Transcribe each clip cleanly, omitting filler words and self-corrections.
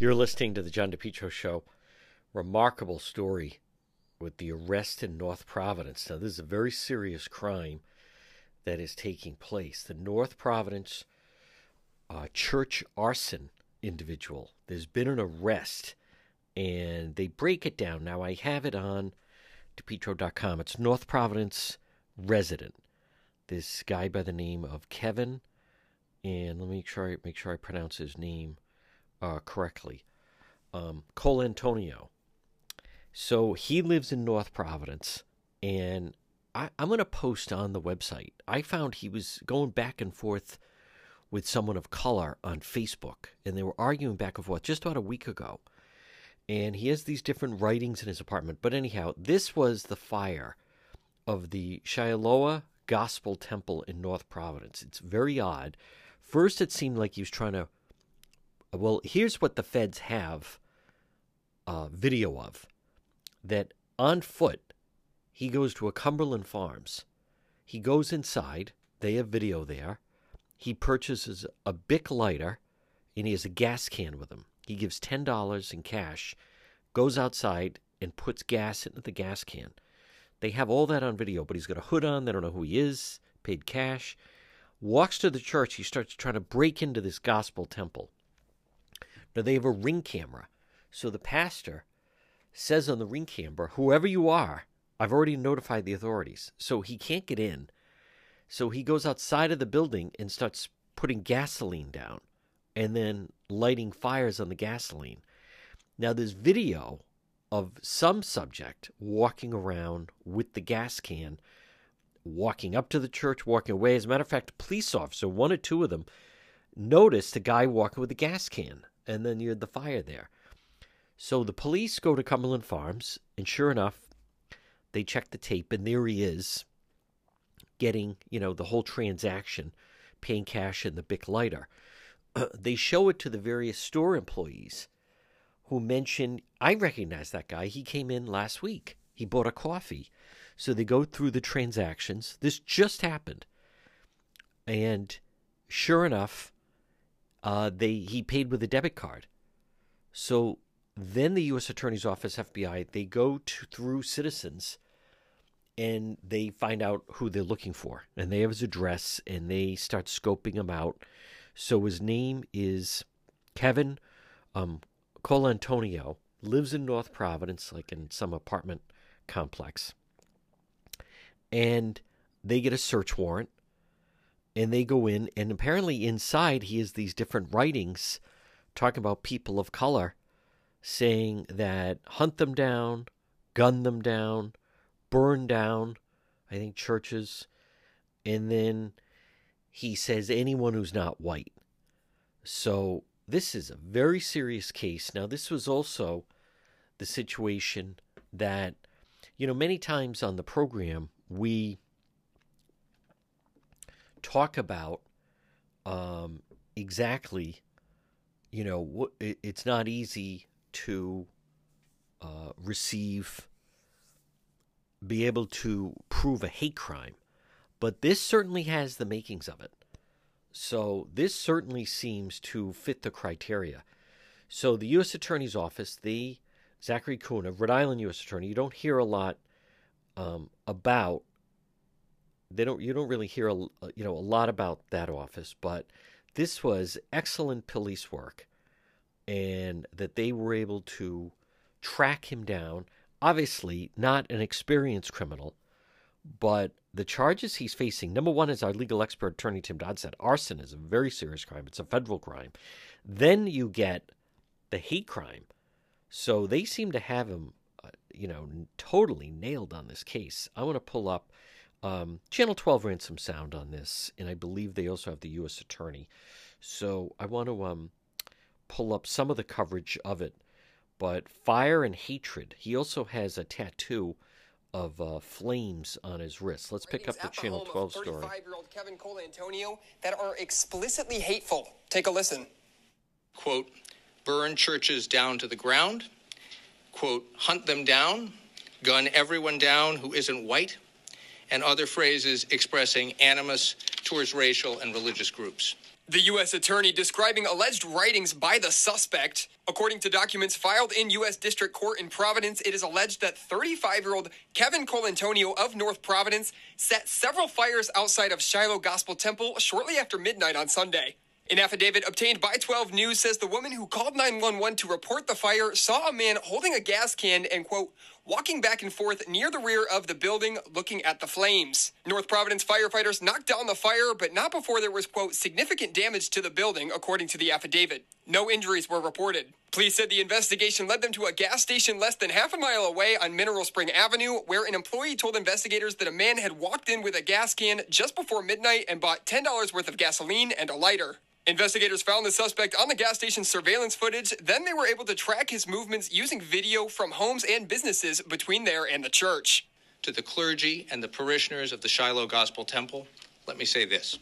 You're listening to the John DePietro Show. Remarkable story with the arrest in North Providence. Now, this is a very serious crime that is taking place. The North Providence church arson individual. There's been an arrest, and they break it down. Now, I have it on DePietro.com. It's North Providence resident. This guy by the name of Kevin, and let me make sure I pronounce his name correctly. Colantonio. So he lives in North Providence, and I'm going to post on the website. I found he was going back and forth with someone of color on Facebook, and they were arguing back and forth just about a week ago. And he has these different writings in his apartment. But anyhow, this was the fire of the Shiloh Gospel Temple in North Providence. It's very odd. First, it seemed like he was trying to... Well, here's what the feds have video of. That on foot, he goes to a Cumberland Farms. He goes inside. They have video there. He purchases a Bic lighter, and he has a gas can with him. He gives $10 in cash, goes outside, and puts gas into the gas can. They have all that on video, but he's got a hood on. They don't know who he is, paid cash. Walks to the church. He starts trying to break into this gospel temple. Now, they have a Ring camera. So the pastor says on the Ring camera, whoever you are, I've already notified the authorities. So he can't get in. So he goes outside of the building and starts putting gasoline down and then lighting fires on the gasoline. Now, there's video of some subject walking around with the gas can, walking up to the church, walking away. As a matter of fact, a police officer, one or two of them, noticed a guy walking with a gas can, and then you had the fire there. So the police go to Cumberland Farms, and sure enough, they check the tape, and there he is, getting, the whole transaction, paying cash in the Bic lighter. They show it to the various store employees who mention, I recognize that guy. He came in last week. He bought a coffee. So they go through the transactions. This just happened. And sure enough, he paid with a debit card. So then the U.S. Attorney's Office, FBI, they go through citizens, and they find out who they're looking for. And they have his address, and they start scoping him out. So his name is Kevin Colantonio, lives in North Providence, like in some apartment complex. And they get a search warrant, and they go in, and apparently inside he has these different writings talking about people of color, saying that hunt them down, gun them down, burn down, I think, churches. And then he says anyone who's not white. So this is a very serious case. Now, this was also the situation that, many times on the program, we talk about exactly, it's not easy to be able to prove a hate crime. But this certainly has the makings of it. So this certainly seems to fit the criteria. So the U.S. Attorney's Office, Zachary Kuna, Rhode Island U.S. Attorney, you don't hear a lot about. You don't really hear a lot about that office, but this was excellent police work, and that they were able to track him down. Obviously, not an experienced criminal, but the charges he's facing, number one, as our legal expert attorney Tim Dodd said, arson is a very serious crime. It's a federal crime. Then you get the hate crime. So they seem to have him, totally nailed on this case. I want to pull up Channel 12 ran some sound on this, and I believe they also have the U.S. Attorney. So I want to pull up some of the coverage of it. But fire and hatred. He also has a tattoo of flames on his wrist. Let's pick up the Channel 12 story. 35-year-old Kevin Colantonio that are explicitly hateful. Take a listen. Quote, burn churches down to the ground. Quote, hunt them down. Gun everyone down who isn't white. And other phrases expressing animus towards racial and religious groups. The U.S. attorney describing alleged writings by the suspect. According to documents filed in U.S. District Court in Providence, it is alleged that 35-year-old Kevin Colantonio of North Providence set several fires outside of Shiloh Gospel Temple shortly after midnight on Sunday. An affidavit obtained by 12 News says the woman who called 911 to report the fire saw a man holding a gas can and, quote, walking back and forth near the rear of the building looking at the flames. North Providence firefighters knocked down the fire, but not before there was, quote, significant damage to the building, according to the affidavit. No injuries were reported. Police said the investigation led them to a gas station less than half a mile away on Mineral Spring Avenue, where an employee told investigators that a man had walked in with a gas can just before midnight and bought $10 worth of gasoline and a lighter. Investigators found the suspect on the gas station's surveillance footage. Then they were able to track his movements using video from homes and businesses between there and the church. To the clergy and the parishioners of the Shiloh Gospel Temple, let me say this.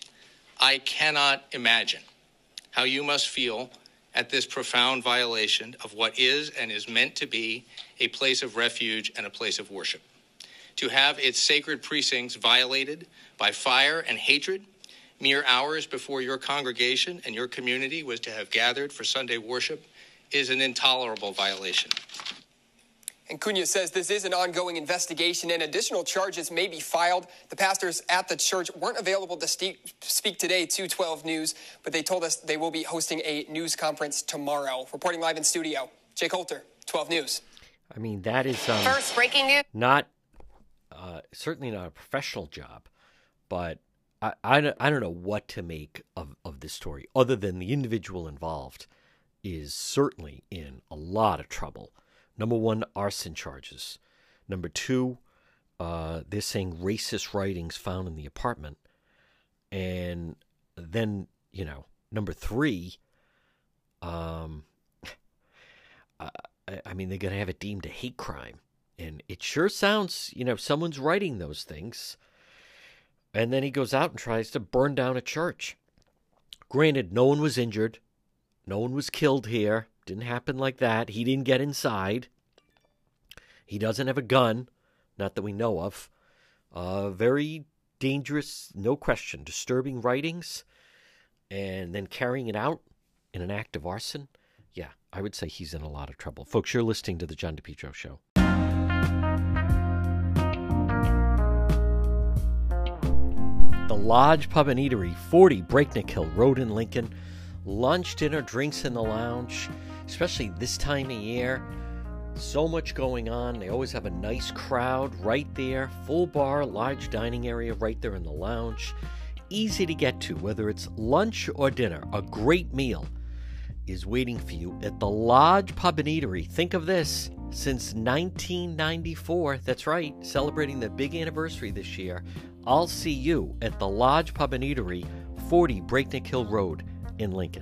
I cannot imagine how you must feel at this profound violation of what is and is meant to be a place of refuge and a place of worship. To have its sacred precincts violated by fire and hatred mere hours before your congregation and your community was to have gathered for Sunday worship is an intolerable violation. And Cunha says this is an ongoing investigation and additional charges may be filed. The pastors at the church weren't available to speak today to 12 News, but they told us they will be hosting a news conference tomorrow. Reporting live in studio, Jake Holter, 12 News. I mean, that is first breaking news. Not certainly not a professional job, but I don't know what to make of this story, other than the individual involved is certainly in a lot of trouble. Number one, arson charges. Number two, they're saying racist writings found in the apartment. And then, number three, I mean, they're going to have it deemed a hate crime. And it sure sounds, someone's writing those things. And then he goes out and tries to burn down a church. Granted, no one was injured. No one was killed here. Didn't happen like that. He didn't get inside. He doesn't have a gun. Not that we know of. Very dangerous, no question. Disturbing writings. And then carrying it out in an act of arson. Yeah, I would say he's in a lot of trouble. Folks, you're listening to The John DePietro Show. The Lodge Pub and Eatery, 40 Breakneck Hill Road in Lincoln. Lunch, dinner, drinks in the lounge, especially this time of year. So much going on. They always have a nice crowd right there. Full bar, large dining area right there in the lounge. Easy to get to, whether it's lunch or dinner. A great meal is waiting for you at the Lodge Pub and Eatery. Think of this. Since 1994, that's right, celebrating the big anniversary this year. I'll see you at the Lodge Pub and Eatery, 40 Breakneck Hill Road in Lincoln.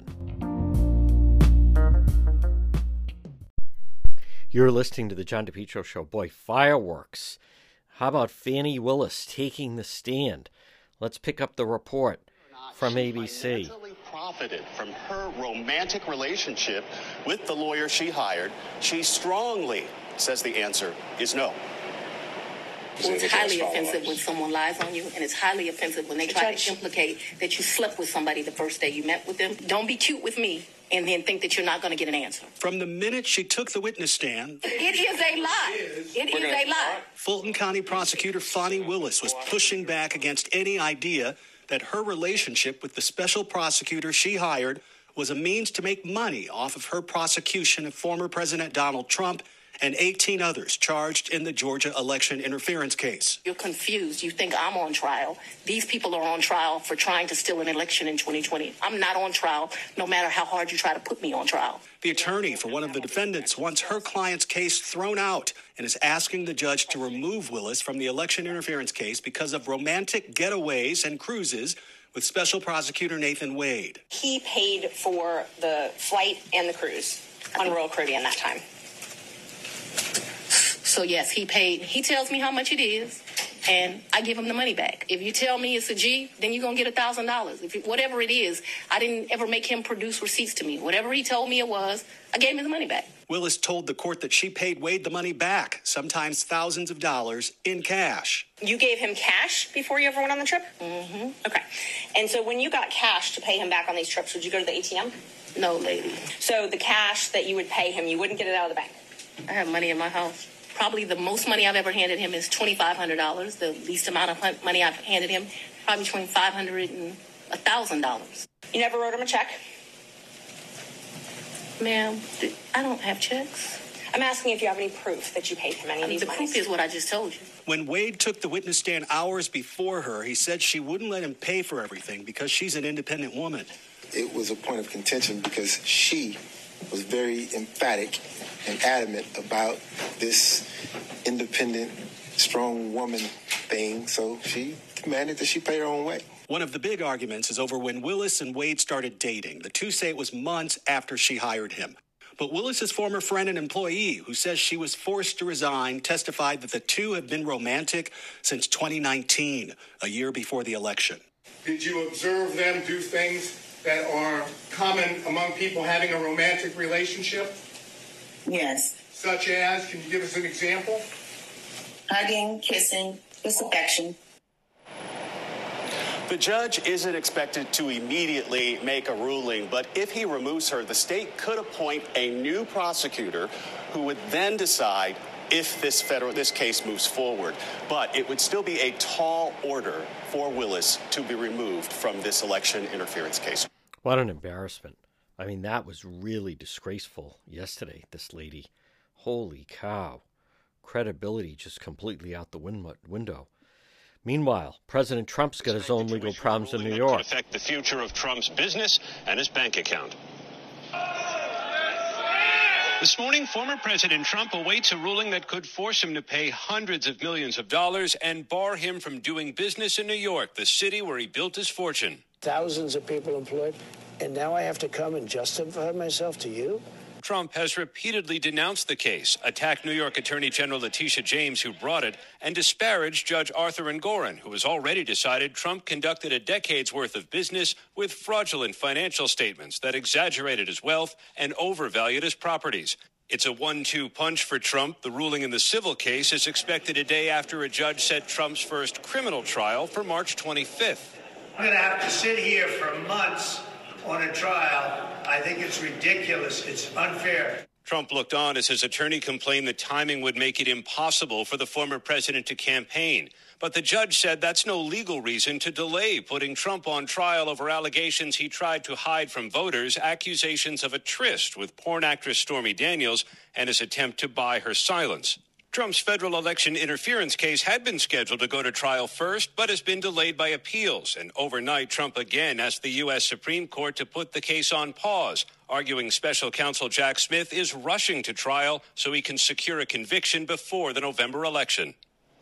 You're listening to The John DePietro Show. Boy, fireworks. How about Fani Willis taking the stand? Let's pick up the report from ABC. Profited from her romantic relationship with the lawyer she hired. She strongly says the answer is no. Well, it's highly offensive when someone lies on you, and it's highly offensive when they try to implicate that you slept with somebody the first day you met with them. Don't be cute with me and then think that you're not going to get an answer. From the minute she took the witness stand, it is a lie. It is a lie. Fulton County Prosecutor Fani Willis was pushing back against any idea that her relationship with the special prosecutor she hired was a means to make money off of her prosecution of former President Donald Trump and 18 others charged in the Georgia election interference case. You're confused. You think I'm on trial. These people are on trial for trying to steal an election in 2020. I'm not on trial, no matter how hard you try to put me on trial. The attorney for one of the defendants wants her client's case thrown out and is asking the judge to remove Willis from the election interference case because of romantic getaways and cruises with Special Prosecutor Nathan Wade. He paid for the flight and the cruise on Royal Caribbean that time. So, yes, he paid. He tells me how much it is. and I give him the money back. If you tell me it's a G, then you're going to get $1,000. Whatever it is, I didn't ever make him produce receipts to me. Whatever he told me it was, I gave him the money back. Willis told the court that she paid Wade the money back, sometimes thousands of dollars in cash. You gave him cash before you ever went on the trip? Mm-hmm. Okay. And so when you got cash to pay him back on these trips, would you go to the ATM? No, lady. So the cash that you would pay him, you wouldn't get it out of the bank? I have money in my house. Probably the most money I've ever handed him is $2,500. The least amount of money I've handed him, probably between $500 and $1,000. You never wrote him a check? Ma'am, I don't have checks. I'm asking if you have any proof that you paid him any of these The monies. proof is what I just told you. When Wade took the witness stand hours before her, he said she wouldn't let him pay for everything because she's an independent woman. It was a point of contention because she was very emphatic and adamant about this independent, strong woman thing, so she demanded that she pay her own way. One of the big arguments is over when Willis and Wade started dating. The two say it was months after she hired him. But Willis's former friend and employee, who says she was forced to resign, testified that the two have been romantic since 2019, a year before the election. Did you observe them do things that are common among people having a romantic relationship? Yes. Such as, can you give us an example? Hugging, kissing, just affection. The judge isn't expected to immediately make a ruling, but if he removes her, the state could appoint a new prosecutor who would then decide if this case moves forward. But it would still be a tall order for Willis to be removed from this election interference case. What an embarrassment. I mean, that was really disgraceful yesterday, this lady. Holy cow. Credibility just completely out the window. Meanwhile, President Trump's got his own legal problems in New York. Could affect the future of Trump's business and his bank account. This morning, former President Trump awaits a ruling that could force him to pay hundreds of millions of dollars and bar him from doing business in New York, the city where he built his fortune. Thousands of people employed, and now I have to come and justify myself to you? Trump has repeatedly denounced the case, attacked New York Attorney General Letitia James, who brought it, and disparaged Judge Arthur Engoron, who has already decided Trump conducted a decade's worth of business with fraudulent financial statements that exaggerated his wealth and overvalued his properties. It's a 1-2 punch for Trump. The ruling in the civil case is expected a day after a judge set Trump's first criminal trial for March 25th. I'm going to have to sit here for months on a trial. I think it's ridiculous. It's unfair. Trump looked on as his attorney complained the timing would make it impossible for the former president to campaign. But the judge said that's no legal reason to delay putting Trump on trial over allegations he tried to hide from voters, accusations of a tryst with porn actress Stormy Daniels, and his attempt to buy her silence. Trump's federal election interference case had been scheduled to go to trial first, but has been delayed by appeals. And overnight, Trump again asked the U.S. Supreme Court to put the case on pause, arguing special counsel Jack Smith is rushing to trial so he can secure a conviction before the November election.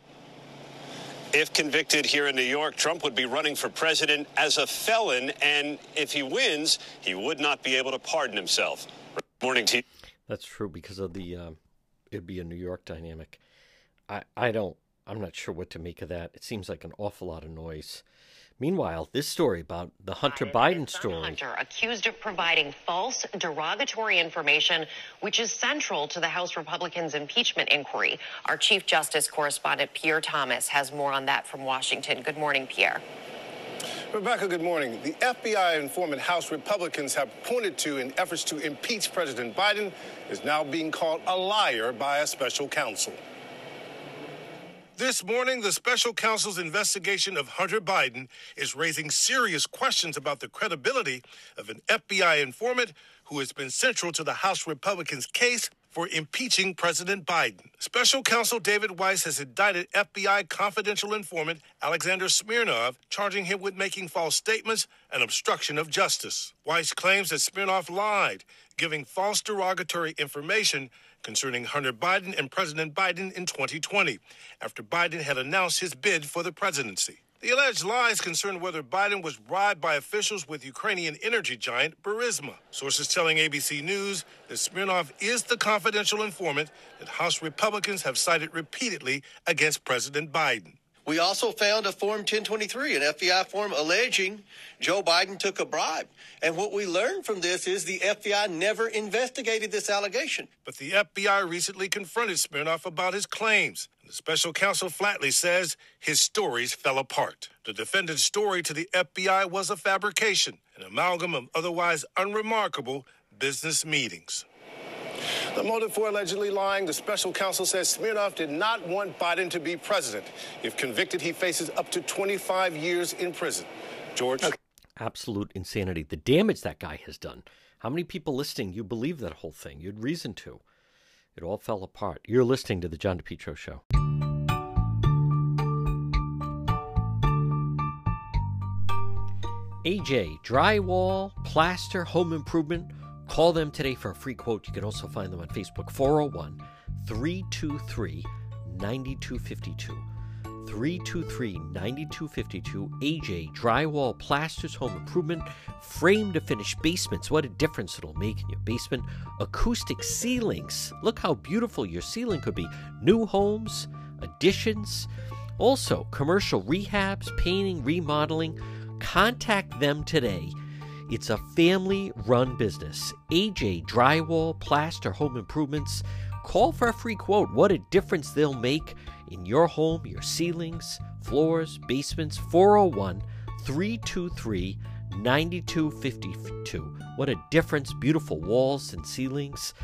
If convicted here in New York, Trump would be running for president as a felon, and if he wins, he would not be able to pardon himself. Morning to you. That's true because of the... it'd be a New York dynamic. I'm not sure what to make of that. It seems like an awful lot of noise. Meanwhile, this story about the Hunter Biden story. Hunter accused of providing false, derogatory information, which is central to the House Republicans' impeachment inquiry. Our Chief Justice correspondent Pierre Thomas has more on that from Washington. Good morning, Pierre. Rebecca, good morning. The FBI informant House Republicans have pointed to in efforts to impeach President Biden is now being called a liar by a special counsel. This morning, the special counsel's investigation of Hunter Biden is raising serious questions about the credibility of an FBI informant who has been central to the House Republicans' case for impeaching President Biden. Special counsel David Weiss has indicted FBI confidential informant Alexander Smirnov, charging him with making false statements and obstruction of justice. Weiss claims that Smirnov lied, giving false derogatory information concerning Hunter Biden and President Biden in 2020, after Biden had announced his bid for the presidency. The alleged lies concern whether Biden was bribed by officials with Ukrainian energy giant Burisma. Sources telling ABC News that Smirnov is the confidential informant that House Republicans have cited repeatedly against President Biden. We also found a Form 1023, an FBI form alleging Joe Biden took a bribe. And what we learned from this is the FBI never investigated this allegation. But the FBI recently confronted Smirnoff about his claims. The special counsel flatly says his stories fell apart. The defendant's story to the FBI was a fabrication, an amalgam of otherwise unremarkable business meetings. The motive for allegedly lying, the special counsel says Smirnoff did not want Biden to be president. If convicted, he faces up to 25 years in prison. George? Absolute insanity. The damage that guy has done. How many people listening, you believe that whole thing? You had reason to. It all fell apart. You're listening to The John DePetro Show. AJ, drywall, plaster, home improvement. Call them today for a free quote. You can also find them on Facebook, 401-323-9252. 323-9252. AJ, drywall, plasters, home improvement, frame to finish basements. What a difference it'll make in your basement. Acoustic ceilings. Look how beautiful your ceiling could be. New homes, additions. Also, commercial rehabs, painting, remodeling. Contact them today. It's a family-run business. AJ Drywall, Plaster, Home Improvements. Call for a free quote. What a difference they'll make in your home, your ceilings, floors, basements. 401-323-9252. What a difference. Beautiful walls and ceilings.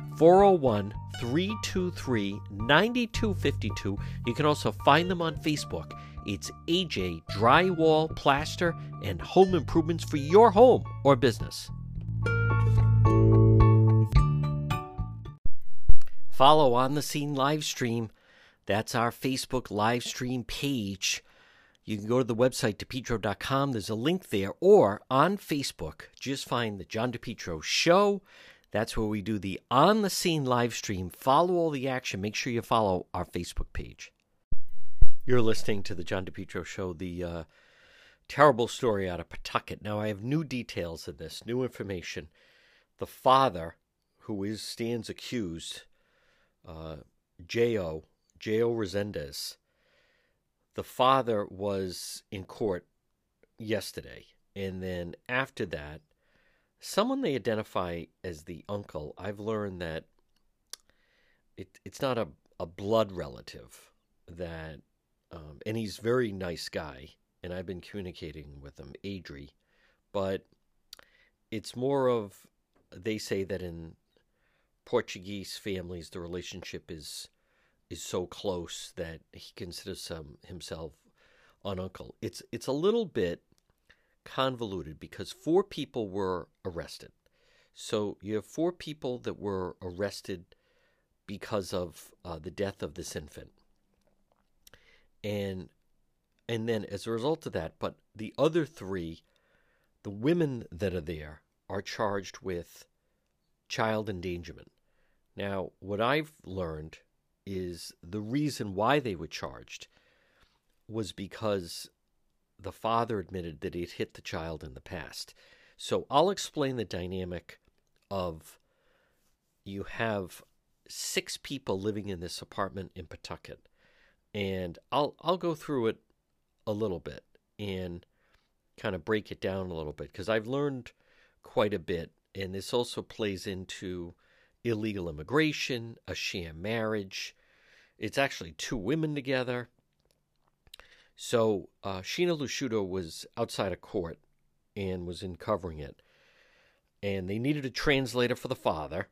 401-323-9252. You can also find them on Facebook. It's AJ Drywall, Plaster, and Home Improvements for your home or business. Follow On the Scene live stream. That's our Facebook live stream page. You can go to the website, DePetro.com. There's a link there. Or on Facebook, just find the John DePetro Show. That's where we do the On the Scene live stream. Follow all the action. Make sure you follow our Facebook page. You're listening to the John DePetro Show, the terrible story out of Pawtucket. Now, I have new details of this, new information. The father, who stands accused, J.O. Resendez, the father was in court yesterday. And then after that, someone they identify as the uncle, I've learned that it's not a blood relative that... and he's a very nice guy, and I've been communicating with him, Adri, but it's more of, they say that in Portuguese families, the relationship is so close that he considers himself an uncle. It's a little bit convoluted because 4 people were arrested. So you have 4 people that were arrested because of the death of this infant. And then as a result of that, but the other 3, the women that are there are charged with child endangerment. Now, what I've learned is the reason why they were charged was because the father admitted that he'd hit the child in the past. So I'll explain the dynamic of, you have 6 people living in this apartment in Pawtucket. And I'll go through it a little bit and kind of break it down a little bit because I've learned quite a bit. And this also plays into illegal immigration, a sham marriage. It's actually 2 women together. So Sheena Lushuto was outside of court and was covering it. And they needed a translator for the father.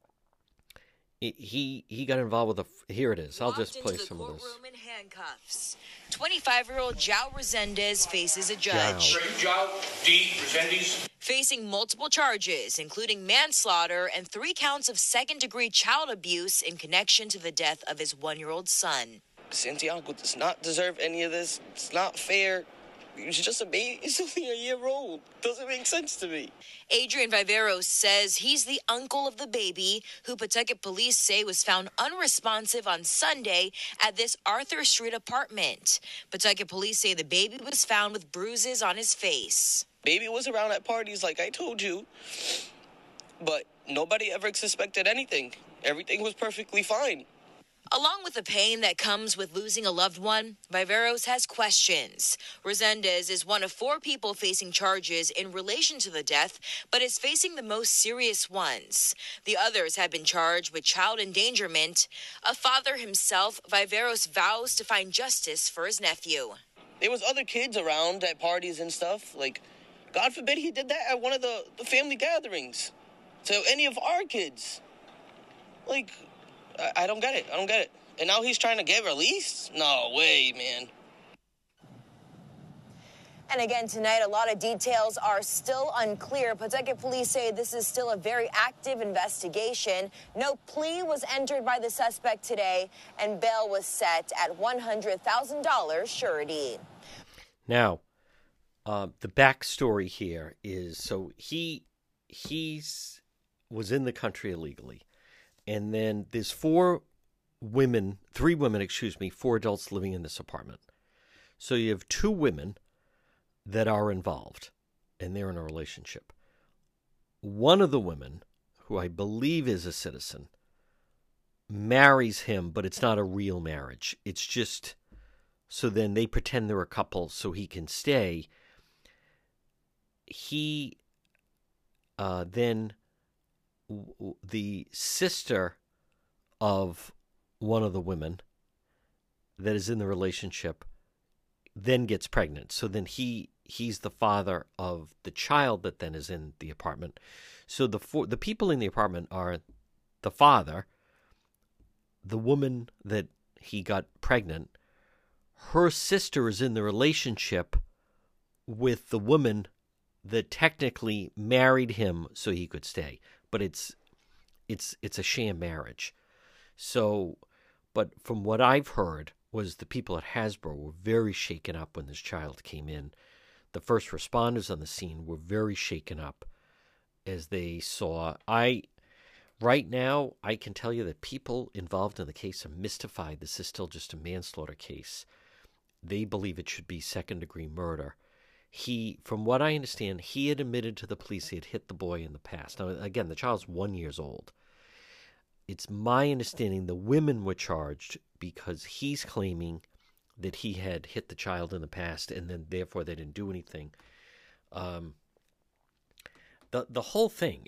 He got involved with here it is. I'll just play some of this. In handcuffs. 25-year-old João Resendez faces a judge. João D. Resendez. Facing multiple charges, including manslaughter and 3 counts of second-degree child abuse in connection to the death of his 1-year-old son. Santiago does not deserve any of this. It's not fair. He's just a baby. He's only a year old. Doesn't make sense to me. Adrian Viveros says he's the uncle of the baby who Pawtucket police say was found unresponsive on Sunday at this Arthur Street apartment. Pawtucket police say the baby was found with bruises on his face. Baby was around at parties like I told you, but nobody ever suspected anything. Everything was perfectly fine. Along with the pain that comes with losing a loved one, Viveros has questions. Resendez is one of 4 people facing charges in relation to the death, but is facing the most serious ones. The others have been charged with child endangerment. A father himself, Viveros vows to find justice for his nephew. There was other kids around at parties and stuff. Like, God forbid he did that at one of the family gatherings to any of our kids. Like, I don't get it. I don't get it. And now he's trying to get released? No way, man. And again, tonight, a lot of details are still unclear. Pawtucket police say this is still a very active investigation. No plea was entered by the suspect today, and bail was set at $100,000 surety. Now, the backstory here is, so he's was in the country illegally. And then there's 3 women, 4 adults living in this apartment. So you have 2 women that are involved, and they're in a relationship. One of the women, who I believe is a citizen, marries him, but it's not a real marriage. It's just, so then they pretend they're a couple so he can stay. He then... the sister of one of the women that is in the relationship then gets pregnant. So then he's the father of the child that then is in the apartment. So the people in the apartment are the father, the woman that he got pregnant, her sister is in the relationship with the woman that technically married him so he could stay. But it's a sham marriage. So, but from what I've heard was the people at Hasbro were very shaken up when this child came in. The first responders on the scene were very shaken up as they saw. Right now, I can tell you that people involved in the case are mystified. This is still just a manslaughter case. They believe it should be second-degree murder. From what I understand, he had admitted to the police he had hit the boy in the past. Now, again, the child's 1 year old. It's my understanding the women were charged because he's claiming that he had hit the child in the past, and then therefore they didn't do anything. The whole thing,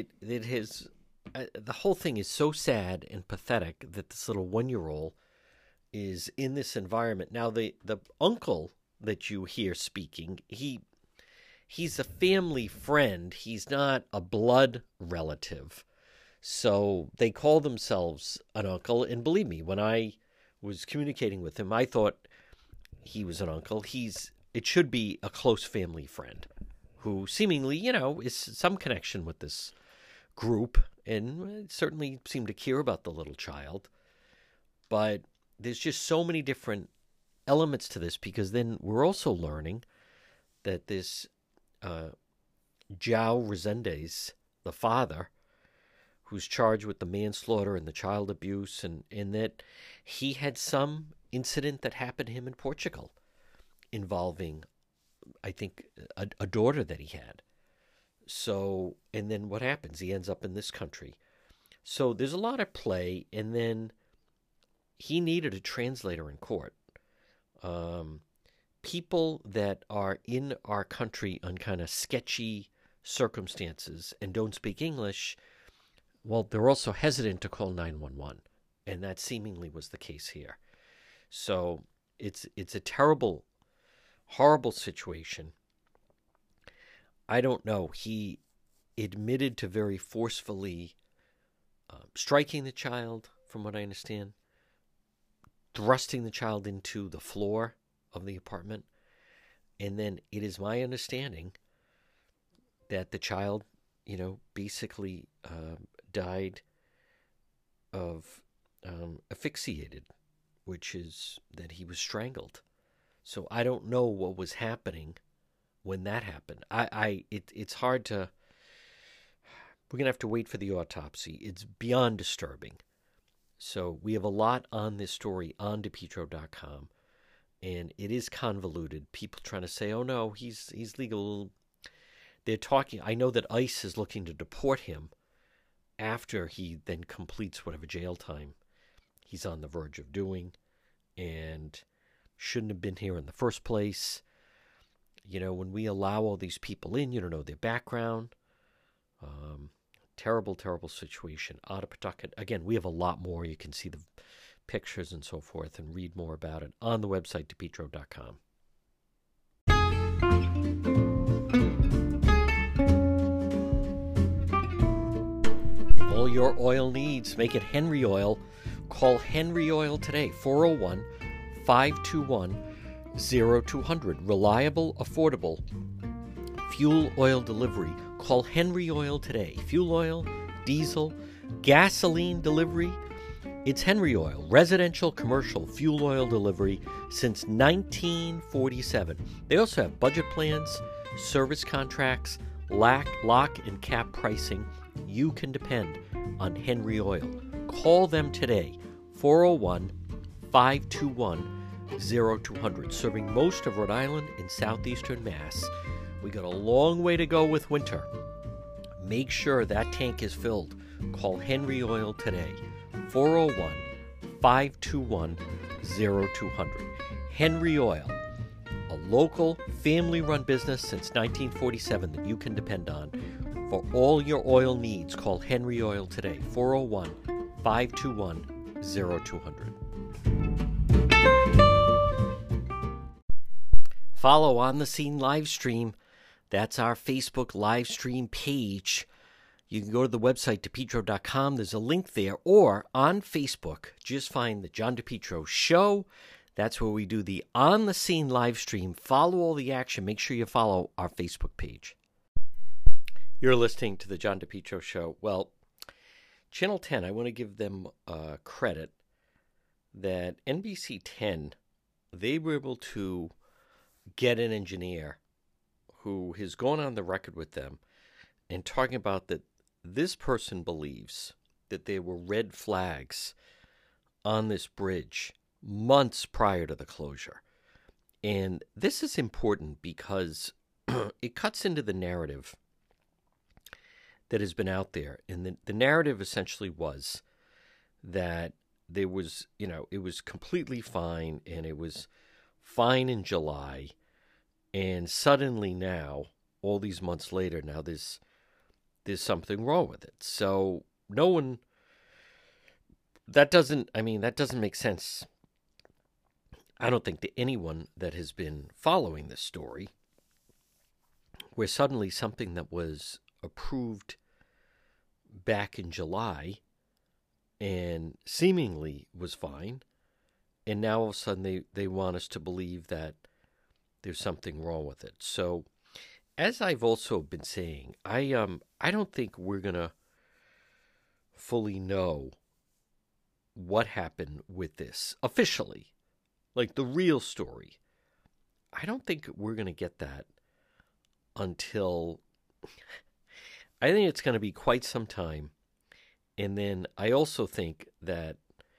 the whole thing is so sad and pathetic that this little 1 year old is in this environment. Now, the uncle that you hear speaking, he's a family friend. He's not a blood relative. So they call themselves an uncle. And believe me, when I was communicating with him, I thought he was an uncle. It should be a close family friend who seemingly, is some connection with this group and certainly seemed to care about the little child. But there's just so many different elements to this, because then we're also learning that this João Resendez, the father, who's charged with the manslaughter and the child abuse, and that he had some incident that happened to him in Portugal involving, I think, a daughter that he had. So, and then what happens? He ends up in this country. So there's a lot at play, and then he needed a translator in court. People that are in our country on kind of sketchy circumstances and don't speak English, well, they're also hesitant to call 911, and that seemingly was the case here. So it's a terrible, horrible situation. I don't know. He admitted to very forcefully striking the child, from what I understand, thrusting the child into the floor of the apartment. And then it is my understanding that the child, basically died of asphyxiated, which is that he was strangled. So I don't know what was happening when that happened. It's hard to... We're going to have to wait for the autopsy. It's beyond disturbing. So we have a lot on this story on DePietro.com, and it is convoluted. People trying to say, oh no, he's legal. They're talking... I know that ICE is looking to deport him after he then completes whatever jail time he's on the verge of doing and shouldn't have been here in the first place. You know, when we allow all these people in, you don't know their background. Terrible, terrible situation out of Pawtucket. Again, we have a lot more. You can see the pictures and so forth and read more about it on the website, DePetro.com. All your oil needs, make it Henry Oil. Call Henry Oil today, 401-521-0200. Reliable, affordable fuel oil delivery. Call Henry Oil today. Fuel oil, diesel, gasoline delivery. It's Henry Oil. Residential, commercial fuel oil delivery since 1947. They also have budget plans, service contracts, lock and cap pricing. You can depend on Henry Oil. Call them today, 401-521-0200. Serving most of Rhode Island and southeastern Mass. We got a long way to go with winter. Make sure that tank is filled. Call Henry Oil today, 401-521-0200. Henry Oil, a local family-run business since 1947 that you can depend on. For all your oil needs, call Henry Oil today, 401-521-0200. Follow On the Scene live stream. That's our Facebook live stream page. You can go to the website, DePetro.com. There's a link there. Or on Facebook, just find the John DePetro Show. That's where we do the On the Scene live stream. Follow all the action. Make sure you follow our Facebook page. You're listening to the John DePetro Show. Well, Channel 10, I want to give them credit that NBC 10, they were able to get an engineer who has gone on the record with them and talking about that this person believes that there were red flags on this bridge months prior to the closure. And this is important because it cuts into the narrative that has been out there. And the narrative essentially was that there was, it was completely fine and it was fine in July. And suddenly now, all these months later, now there's something wrong with it. So no one, that doesn't make sense. I don't think to anyone that has been following this story, where suddenly something that was approved back in July and seemingly was fine, and now all of a sudden they want us to believe that there's something wrong with it. So, as I've also been saying, I don't think we're going to fully know what happened with this officially. Like the real story. I don't think we're going to get that until I think it's going to be quite some time. And then I also think that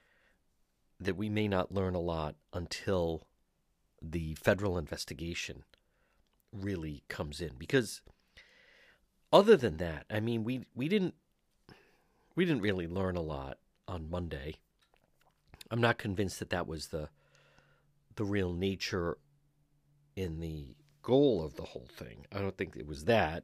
we may not learn a lot until the federal investigation really comes in, because other than that, I mean, we didn't really learn a lot on Monday. I'm not convinced that was the real nature in the goal of the whole thing. I don't think it was that.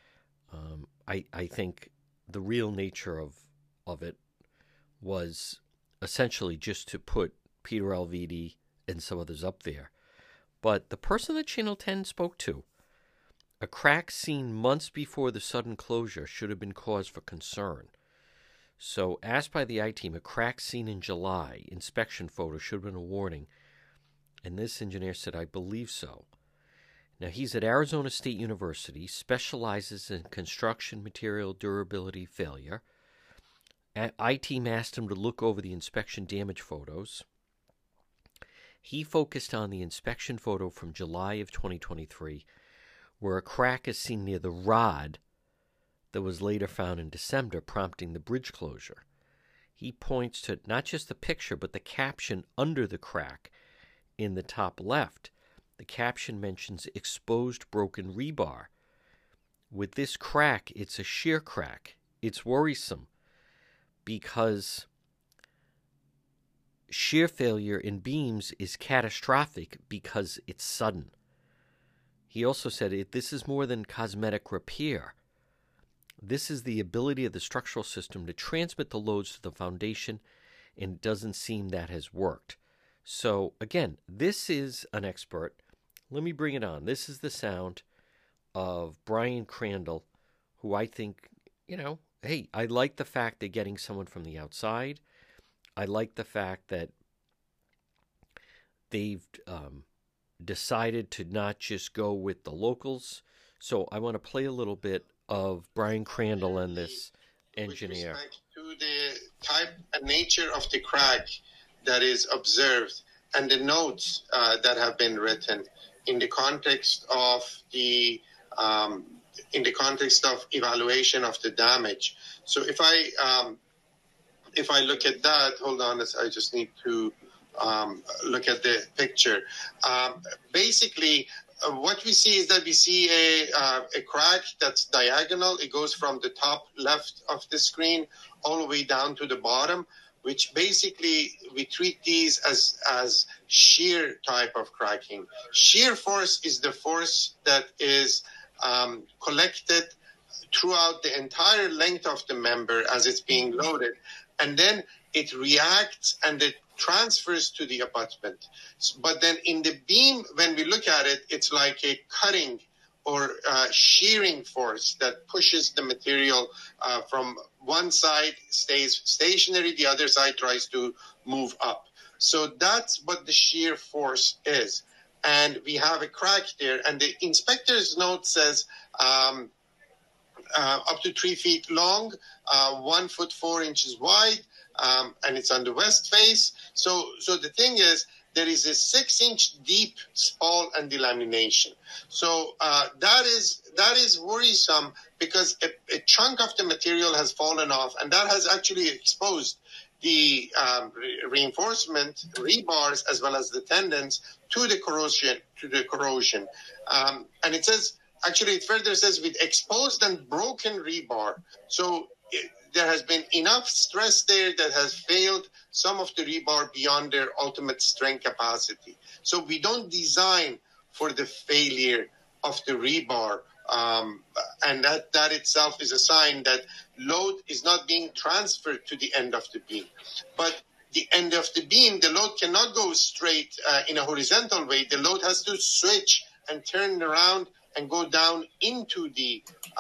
I think the real nature of it was essentially just to put Peter Alviti and some others up there. But the person that Channel 10 spoke to, a crack seen months before the sudden closure should have been cause for concern. So, asked by the I-Team, a crack seen in July, inspection photo should have been a warning. And this engineer said, I believe so. Now, he's at Arizona State University, specializes in construction material durability failure. I-Team asked him to look over the inspection damage photos. He focused on the inspection photo from July of 2023, where a crack is seen near the rod that was later found in December, prompting the bridge closure. He points to not just the picture, but the caption under the crack in the top left. The caption mentions exposed broken rebar. With this crack, it's a shear crack. It's worrisome because shear failure in beams is catastrophic because it's sudden. He also said this is more than cosmetic repair. This is the ability of the structural system to transmit the loads to the foundation, and it doesn't seem that has worked. So, again, this is an expert. Let me bring it on. This is the sound of Brian Crandall, who I think, hey, I like the fact they're getting someone from the outside. I like the fact that they've decided to not just go with the locals. So I want to play a little bit of Brian Crandall and this engineer. With respect to the type and nature of the crack that is observed and the notes that have been written in the context of evaluation of the damage. So if I look at that, hold on, I just need to look at the picture. Basically, what we see is that we see a crack that's diagonal. It goes from the top left of the screen all the way down to the bottom, which basically we treat these as shear type of cracking. Shear force is the force that is collected throughout the entire length of the member as it's being loaded, and then it reacts and it transfers to the abutment. But then in the beam, when we look at it, it's like a cutting or shearing force that pushes the material from one side stays stationary, the other side tries to move up. So that's what the shear force is. And we have a crack there, and the inspector's note says up to 3 feet long, 1 foot 4 inches wide, and it's on the west face. So the thing is, there is a 6-inch deep spall and delamination. So that is worrisome because a chunk of the material has fallen off, and that has actually exposed the reinforcement rebars as well as the tendons to the corrosion. And it says, actually, it further says with exposed and broken rebar. So there has been enough stress there that has failed some of the rebar beyond their ultimate strength capacity. So we don't design for the failure of the rebar. And that itself is a sign that load is not being transferred to the end of the beam. But the end of the beam, the load cannot go straight in a horizontal way. The load has to switch and turn around and go down into the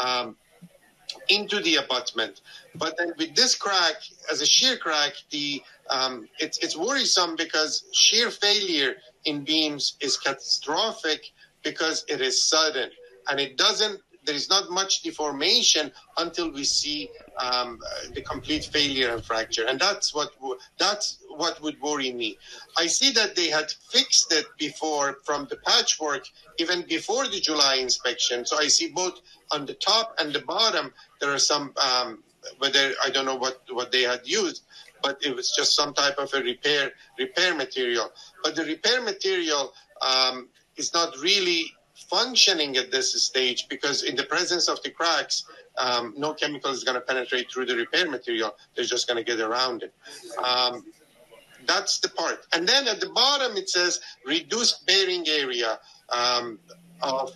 abutment. But then with this crack, as a shear crack, it's worrisome because shear failure in beams is catastrophic because it is sudden, and there is not much deformation until we see the complete failure and fracture. And that's what would worry me. I see that they had fixed it before from the patchwork, even before the July inspection. So I see both on the top and the bottom, there are some, I don't know what they had used, but it was just some type of a repair material. But the repair material is not really functioning at this stage because in the presence of the cracks, no chemical is going to penetrate through the repair material. They're just going to get around it. That's the part. And then at the bottom, it says reduced bearing area of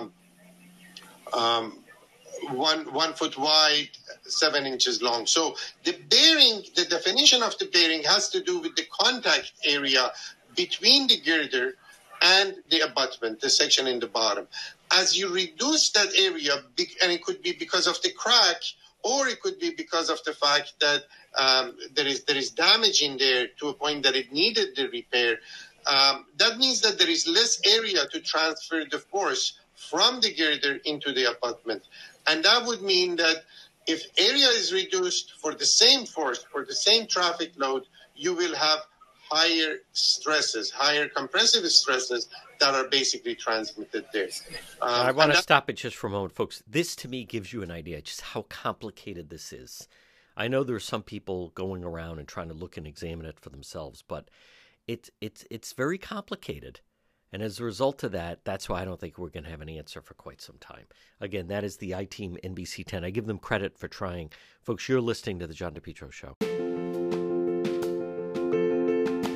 1 foot wide, 7 inches long. So the bearing, the definition of the bearing has to do with the contact area between the girder and the abutment, the section in the bottom. As you reduce that area, and it could be because of the crack, or it could be because of the fact that there is damage in there to a point that it needed the repair, that means that there is less area to transfer the force from the girder into the abutment. And that would mean that if area is reduced for the same force, for the same traffic load, you will have higher stresses, higher compressive stresses that are basically transmitted there. I want to stop it just for a moment, folks. This, to me, gives you an idea just how complicated this is. I know there are some people going around and trying to look and examine it for themselves, but it's very complicated. And as a result of that, that's why I don't think we're going to have an answer for quite some time. Again, that is the I-Team NBC 10. I give them credit for trying. Folks, you're listening to The John DePetro Show.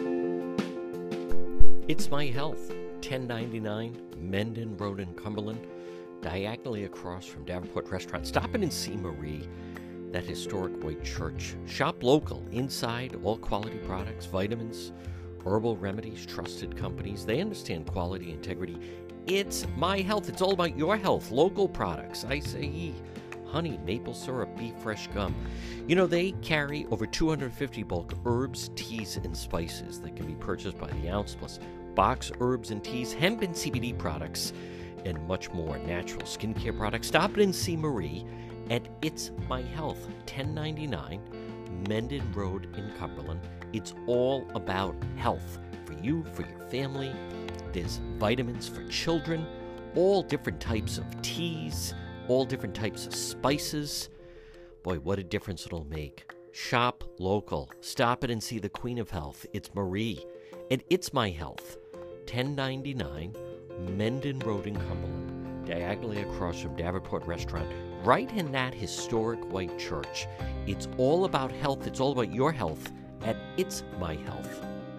It's My Health, 1099 Mendon Road in Cumberland, diagonally across from Davenport Restaurant. Stop in and see Marie, that historic white church. Shop local, inside, all quality products, vitamins, herbal remedies, trusted companies. They understand quality, integrity. It's My Health. It's all about your health. Local products, acai, honey, maple syrup, beef fresh gum. You know, they carry over 250 bulk herbs, teas, and spices that can be purchased by the ounce, plus box herbs and teas, hemp and CBD products, and much more. Natural skincare products. Stop in and see Marie at It's My Health, 1099 Mendon Road in Cumberland. It's all about health for you, for your family. There's vitamins for children, all different types of teas, all different types of spices. Boy, what a difference it'll make. Shop local. Stop in and see the Queen of Health. It's Marie. And It's My Health, 1099 Mendon Road in Cumberland, diagonally across from Davenport Restaurant, right in that historic white church. It's all about health. It's all about your health at It's My Health.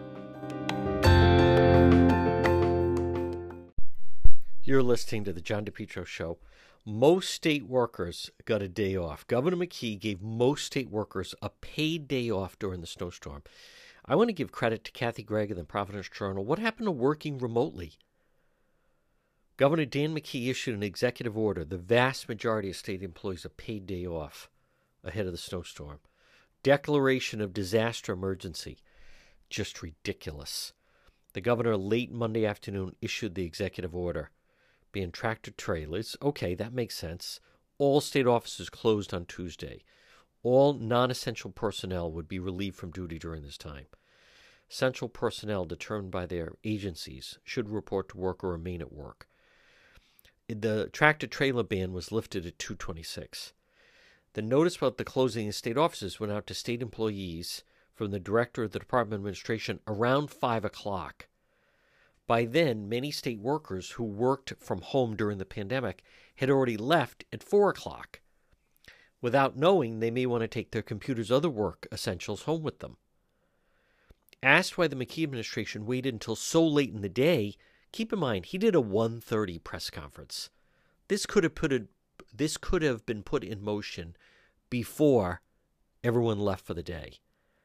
You're listening to the John DePietro Show. Most state workers got a day off. Governor McKee gave most state workers a paid day off during the snowstorm. I want to give credit to Kathy Gregg and the Providence Journal. What happened to working remotely? Governor Dan McKee issued an executive order. The vast majority of state employees a paid day off ahead of the snowstorm. Declaration of disaster emergency. Just ridiculous. The governor late Monday afternoon issued the executive order. Being tractor trailers, okay, that makes sense. All state offices closed on Tuesday. All non-essential personnel would be relieved from duty during this time. Essential personnel determined by their agencies should report to work or remain at work. The tractor-trailer ban was lifted at 2/26. The notice about the closing of state offices went out to state employees from the director of the Department of Administration around 5 o'clock. By then, many state workers who worked from home during the pandemic had already left at 4 o'clock. Without knowing, they may want to take their computer's other work essentials home with them. Asked why the McKee administration waited until so late in the day, keep in mind, he did a 1:30 press conference. This could have been put in motion before everyone left for the day.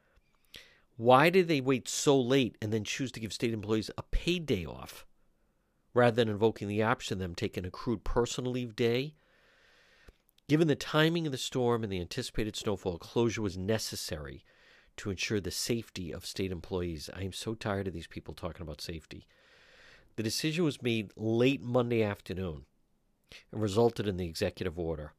Why did they wait so late and then choose to give state employees a paid day off rather than invoking the option of them taking accrued personal leave day? Given the timing of the storm and the anticipated snowfall, closure was necessary to ensure the safety of state employees. I am so tired of these people talking about safety. The decision was made late Monday afternoon and resulted in the executive order.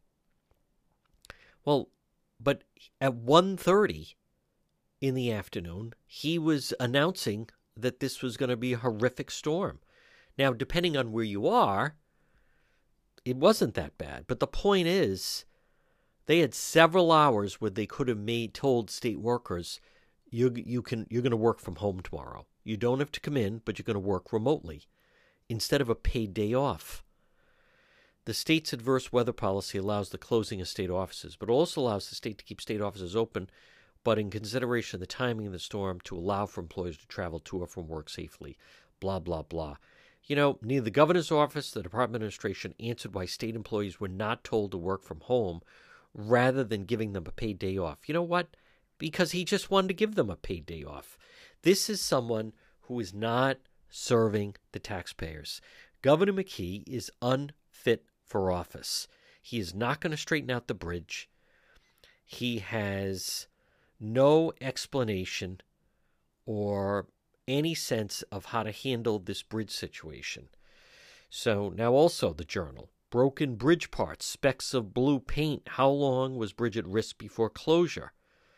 Well, but at 1:30 in the afternoon, he was announcing that this was going to be a horrific storm. Now, depending on where you are, it wasn't that bad. But the point is, they had several hours where they could have told state workers, you're going to work from home tomorrow. You don't have to come in, but you're going to work remotely instead of a paid day off. The state's adverse weather policy allows the closing of state offices, but also allows the state to keep state offices open, but in consideration of the timing of the storm, to allow for employees to travel to or from work safely, blah, blah, blah. You know, neither the governor's office nor the Department of Administration answered why state employees were not told to work from home rather than giving them a paid day off. You know what? Because he just wanted to give them a paid day off. This is someone who is not serving the taxpayers. Governor McKee is unfit for office. He is not going to straighten out the bridge. He has no explanation or any sense of how to handle this bridge situation. So now also the Journal. Broken bridge parts, specks of blue paint. How long was bridge at risk before closure?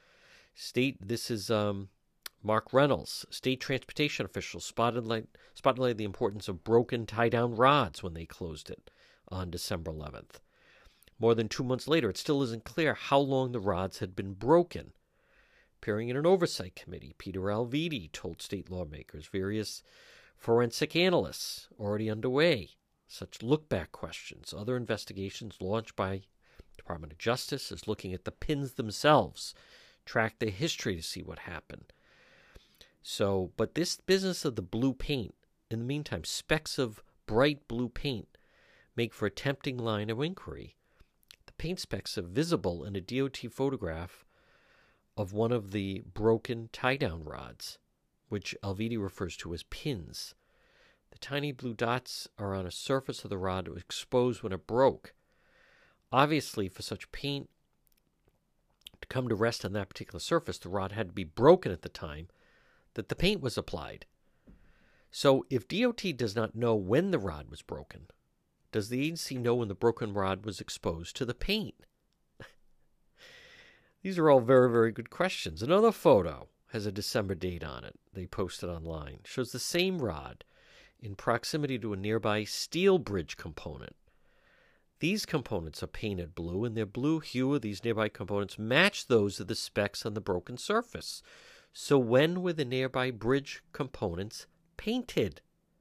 This is Mark Reynolds. State transportation officials spotlighted the importance of broken tie-down rods when they closed it on December 11th. More than 2 months later, it still isn't clear how long the rods had been broken. Appearing in an oversight committee, Peter Alviti told state lawmakers various forensic analysts already underway. Such look-back questions. Other investigations launched by Department of Justice is looking at the pins themselves, track their history to see what happened. So, but this business of the blue paint, In the meantime, specks of bright blue paint make for a tempting line of inquiry. The paint specks are visible in a DOT photograph of one of the broken tie-down rods, which Alviti refers to as pins. The tiny blue dots are on a surface of the rod that was exposed when it broke. Obviously, for such paint to come to rest on that particular surface, the rod had to be broken at the time that the paint was applied. So if DOT does not know when the rod was broken, does the agency know when the broken rod was exposed to the paint? These are all very, very good questions. Another photo has a December date on it. They posted online. It shows the same rod in proximity to a nearby steel bridge component. These components are painted blue, and their blue hue of these nearby components match those of the specks on the broken surface. So when were the nearby bridge components painted?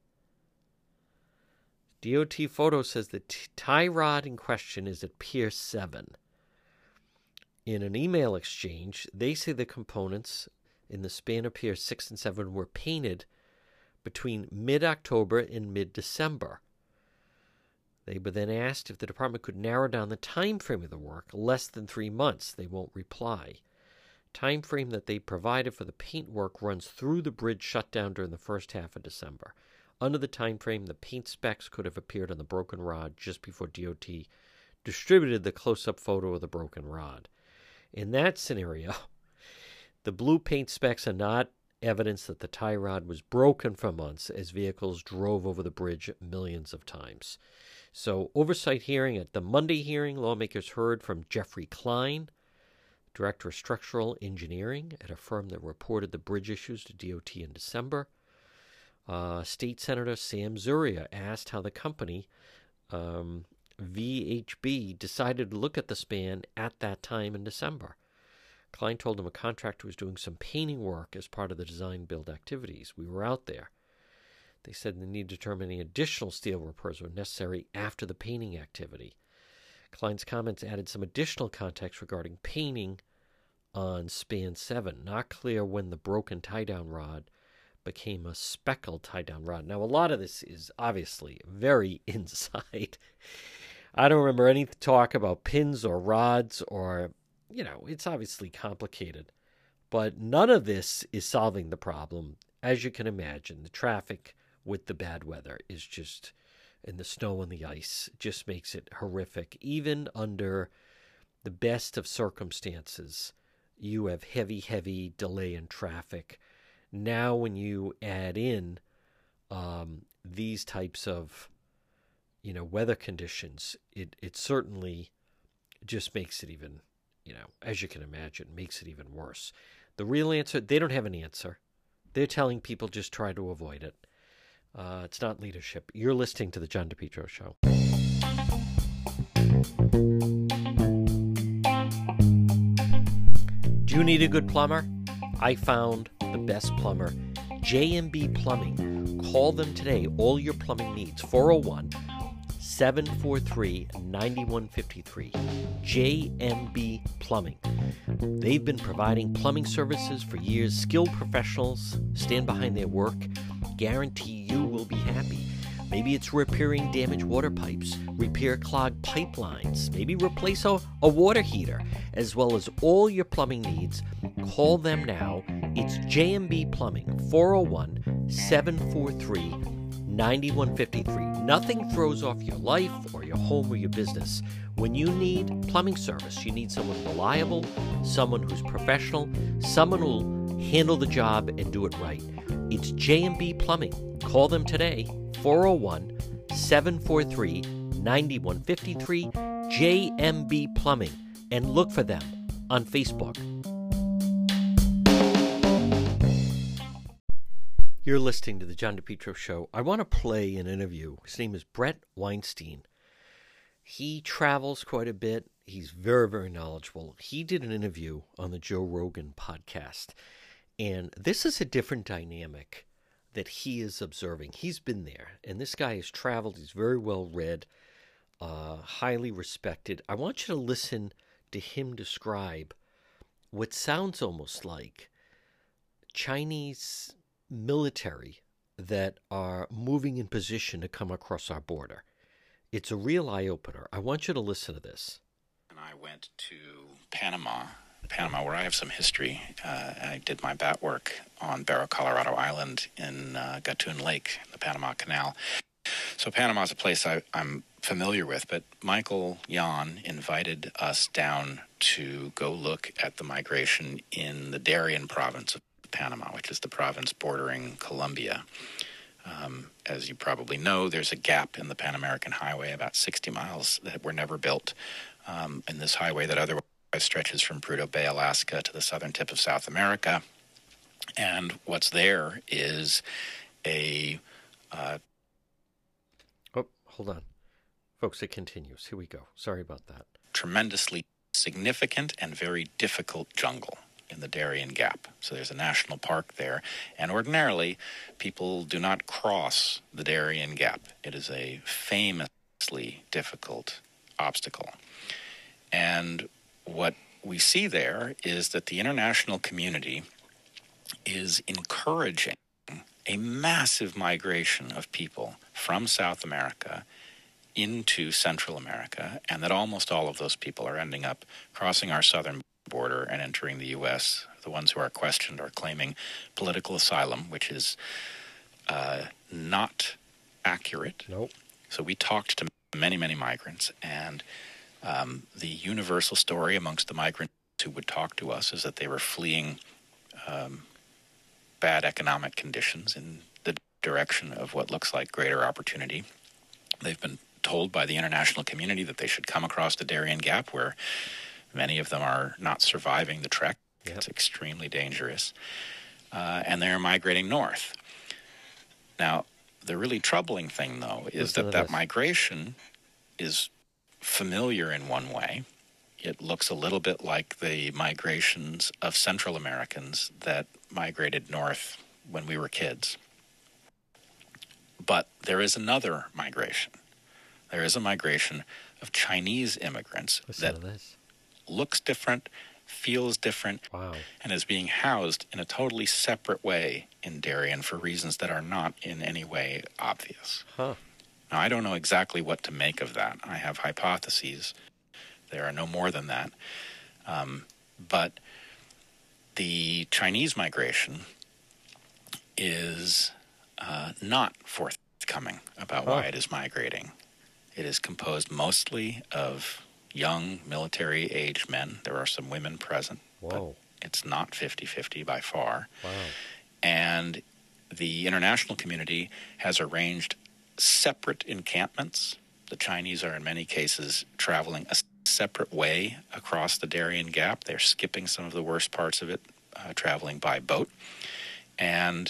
DOT photo says the tie rod in question is at Pier 7. In an email exchange, they say the components in the span of Pier 6 and 7 were painted between mid-October and mid-December. They were then asked if the department could narrow down the time frame of the work, less than 3 months. They won't reply. Time frame that they provided for the paint work runs through the bridge shutdown during the first half of December. Under the time frame, the paint specks could have appeared on the broken rod just before DOT distributed the close-up photo of the broken rod. In that scenario, the blue paint specks are not evidence that the tie rod was broken for months as vehicles drove over the bridge millions of times. So, oversight hearing at the Monday hearing, lawmakers heard from Jeffrey Klein, Director of Structural Engineering at a firm that reported the bridge issues to DOT in December. State Senator Sam Zuria asked how the company, VHB, decided to look at the span at that time in December. Klein told him a contractor was doing some painting work as part of the design-build activities. We were out there. They said they need to determine any additional steel repairs were necessary after the painting activity. Klein's comments added some additional context regarding painting on span 7. Not clear when the broken tie-down rod became a speckled tie-down rod. Now, a lot of this is obviously very inside. I don't remember any talk about pins or rods or, it's obviously complicated. But none of this is solving the problem. As you can imagine, the traffic with the bad weather is just, and the snow and the ice, just makes it horrific. Even under the best of circumstances, you have heavy delay in traffic. Now when you add in these types of, weather conditions, it certainly just makes it even, as you can imagine, makes it even worse. The real answer, they don't have an answer. They're telling people just try to avoid it. It's not leadership. You're listening to The John DePetro Show. Do you need a good plumber? I found the best plumber, JMB Plumbing. Call them today. All your plumbing needs. 401-743-9153. JMB Plumbing. They've been providing plumbing services for years. Skilled professionals stand behind their work. Guarantee you will be happy. Maybe it's repairing damaged water pipes, repair clogged pipelines, maybe replace a water heater, as well as all your plumbing needs. Call them now. It's JMB Plumbing, 401-743-9153. Nothing throws off your life or your home or your business. When you need plumbing service, you need someone reliable, someone who's professional, someone who'll handle the job and do it right. It's JMB Plumbing. Call them today, 401-743-9153, JMB Plumbing, and look for them on Facebook. You're listening to The John DePetro Show. I want to play an interview. His name is Brett Weinstein. He travels quite a bit. He's very, very knowledgeable. He did an interview on the Joe Rogan podcast. And this is a different dynamic that he is observing. He's been there, and this guy has traveled. He's very well read, highly respected. I want you to listen to him describe what sounds almost like Chinese military that are moving in position to come across our border. It's a real eye-opener. I want you to listen to this. And I went to Panama, where I have some history. I did my bat work on Barrow, Colorado Island in Gatun Lake, the Panama Canal. So Panama is a place I'm familiar with, but Michael Yon invited us down to go look at the migration in the Darien province of Panama, which is the province bordering Colombia. As you probably know, there's a gap in the Pan American Highway, about 60 miles, that were never built. In this highway that otherwise stretches from Prudhoe Bay, Alaska, to the southern tip of South America. And what's there is a... Hold on. Folks, it continues. Here we go. Sorry about that. Tremendously significant and very difficult jungle in the Darien Gap. So there's a national park there. And ordinarily, people do not cross the Darien Gap. It is a famously difficult obstacle. And what we see there is that the international community is encouraging a massive migration of people from South America into Central America, and that almost all of those people are ending up crossing our southern border and entering the U.S. The ones who are questioned are claiming political asylum, which is not accurate. Nope. So we talked to many, many migrants, and the universal story amongst the migrants who would talk to us is that they were fleeing bad economic conditions in the direction of what looks like greater opportunity. They've been told by the international community that they should come across the Darien Gap, where many of them are not surviving the trek. Yep. It's extremely dangerous. And they're migrating north. Now, the really troubling thing, though, is that migration is familiar in one way. It looks a little bit like the migrations of Central Americans that migrated north when we were kids. But there is another migration. There is a migration of Chinese immigrants that looks different, feels different, and is being housed in a totally separate way in Darien for reasons that are not in any way obvious. Huh. Now, I don't know exactly what to make of that. I have hypotheses. There are no more than that. But the Chinese migration is not forthcoming about why it is migrating. It is composed mostly of young military-aged men. There are some women present, but it's not 50-50 by far. Wow. And the international community has arranged separate encampments. The Chinese are in many cases traveling a separate way across the Darien Gap. They're skipping some of the worst parts of it, traveling by boat. And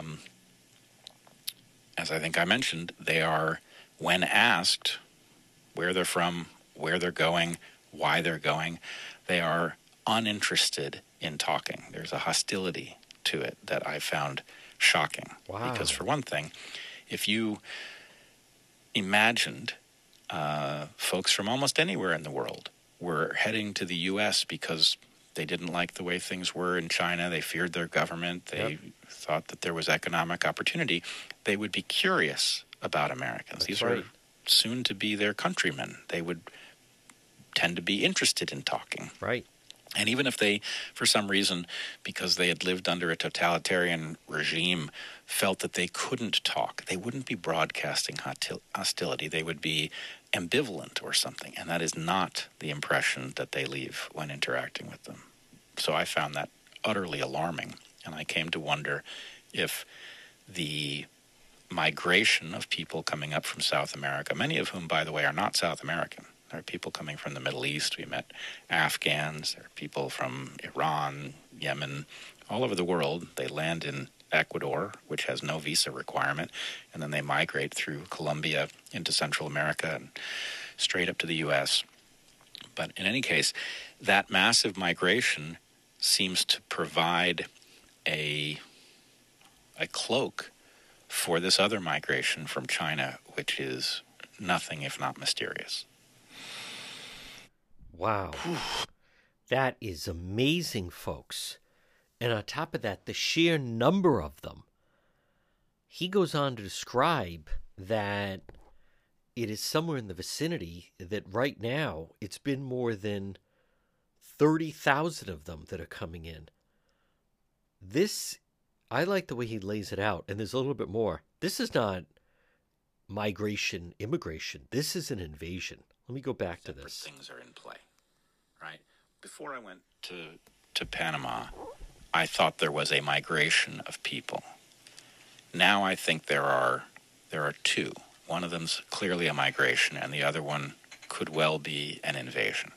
as I think I mentioned, they are, when asked where they're from, where they're going, why they're going, they are uninterested in talking. There's a hostility to it that I found shocking. Wow. Because for one thing, if you imagined folks from almost anywhere in the world were heading to the U.S. because they didn't like the way things were in China, they feared their government, they thought that there was economic opportunity, they would be curious about Americans. These are soon to be their countrymen. They would tend to be interested in talking. Right. And even if they, for some reason, because they had lived under a totalitarian regime, felt that they couldn't talk, they wouldn't be broadcasting hostility. They would be ambivalent or something. And that is not the impression that they leave when interacting with them. So I found that utterly alarming. And I came to wonder if the migration of people coming up from South America, many of whom, by the way, are not South American. There are people coming from the Middle East. We met Afghans. There are people from Iran, Yemen, all over the world. They land in Ecuador, which has no visa requirement, and then they migrate through Colombia into Central America and straight up to the U.S. But in any case, that massive migration seems to provide a cloak for this other migration from China, which is nothing if not mysterious. Wow. That is amazing, folks. And on top of that, the sheer number of them. he goes on to describe that it is somewhere in the vicinity that right now it's been more than 30,000 of them that are coming in. This, I like the way he lays it out, and there's a little bit more. This is not migration, immigration. This is an invasion. Let me go back to this. Things are in play, right? Before I went to Panama, I thought there was a migration of people. Now I think there are two. One of them's clearly a migration, and the other one could well be an invasion.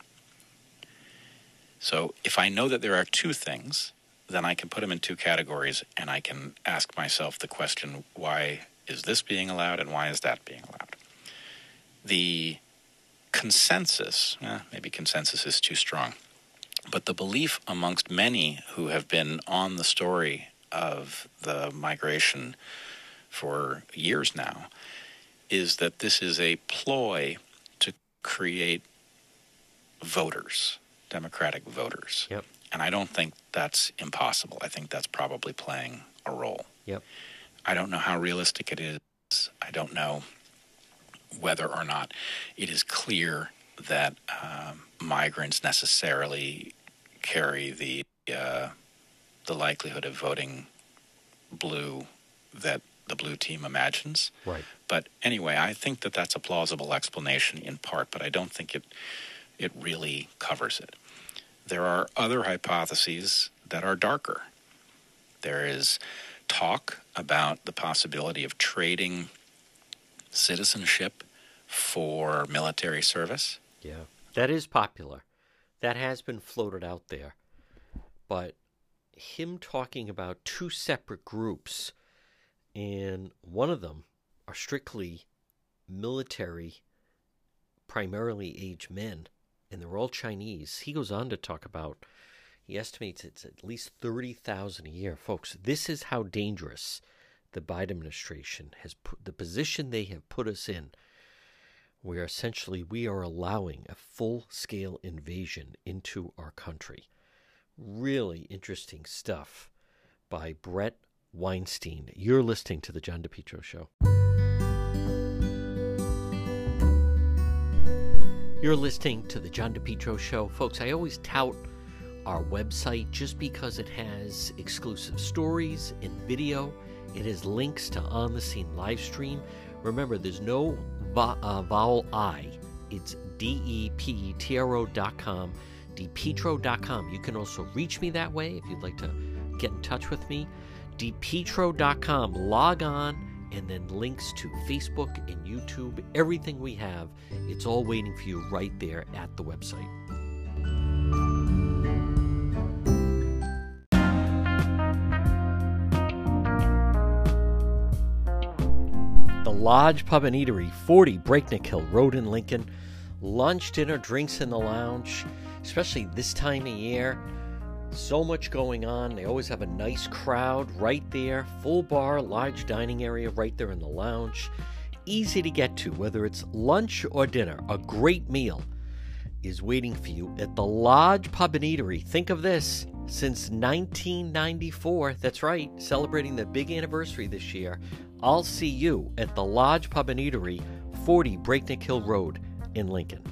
So if I know that there are two things, then I can put them in two categories, and I can ask myself the question, why is this being allowed and why is that being allowed? The consensus, maybe consensus is too strong, but the belief amongst many who have been on the story of the migration for years now is that this is a ploy to create voters, Democratic voters. Yep. And I don't think that's impossible. I think that's probably playing a role. Yep. I don't know how realistic it is. I don't know whether or not it is clear that migrants necessarily carry the likelihood of voting blue that the blue team imagines. Right. But anyway, I think that that's a plausible explanation in part, but I don't think it really covers it. There are other hypotheses that are darker. There is talk about the possibility of trading citizenship for military service. Yeah, that is popular. That has been floated out there. But him talking about two separate groups, and one of them are strictly military, primarily aged men, and they're all Chinese. He goes on to talk about, he estimates it's at least 30,000 a year. Folks, this is how dangerous the Biden administration has put, the position they have put us in, where essentially we are allowing a full-scale invasion into our country. Really interesting stuff by Brett Weinstein. You're listening to The John DePetro Show. You're listening to The John DePetro Show. Folks, I always tout our website just because it has exclusive stories in video. It has links to on-the-scene live stream. Remember, there's no vowel I. It's DEPETRO.com, DePetro.com. You can also reach me that way if you'd like to get in touch with me. DePetro.com. Log on, and then links to Facebook and YouTube. Everything we have, it's all waiting for you right there at the website. The Lodge Pub and Eatery, 40 Breakneck Hill Road in Lincoln. Lunch, dinner, drinks in the lounge, especially this time of year. So much going on. They always have a nice crowd right there. Full bar, large dining area right there in the lounge. Easy to get to, whether it's lunch or dinner. A great meal is waiting for you at the Lodge Pub and Eatery. Think of this, since 1994. That's right, celebrating the big anniversary this year. I'll see you at the Lodge Pub and Eatery, 40 Breakneck Hill Road in Lincoln.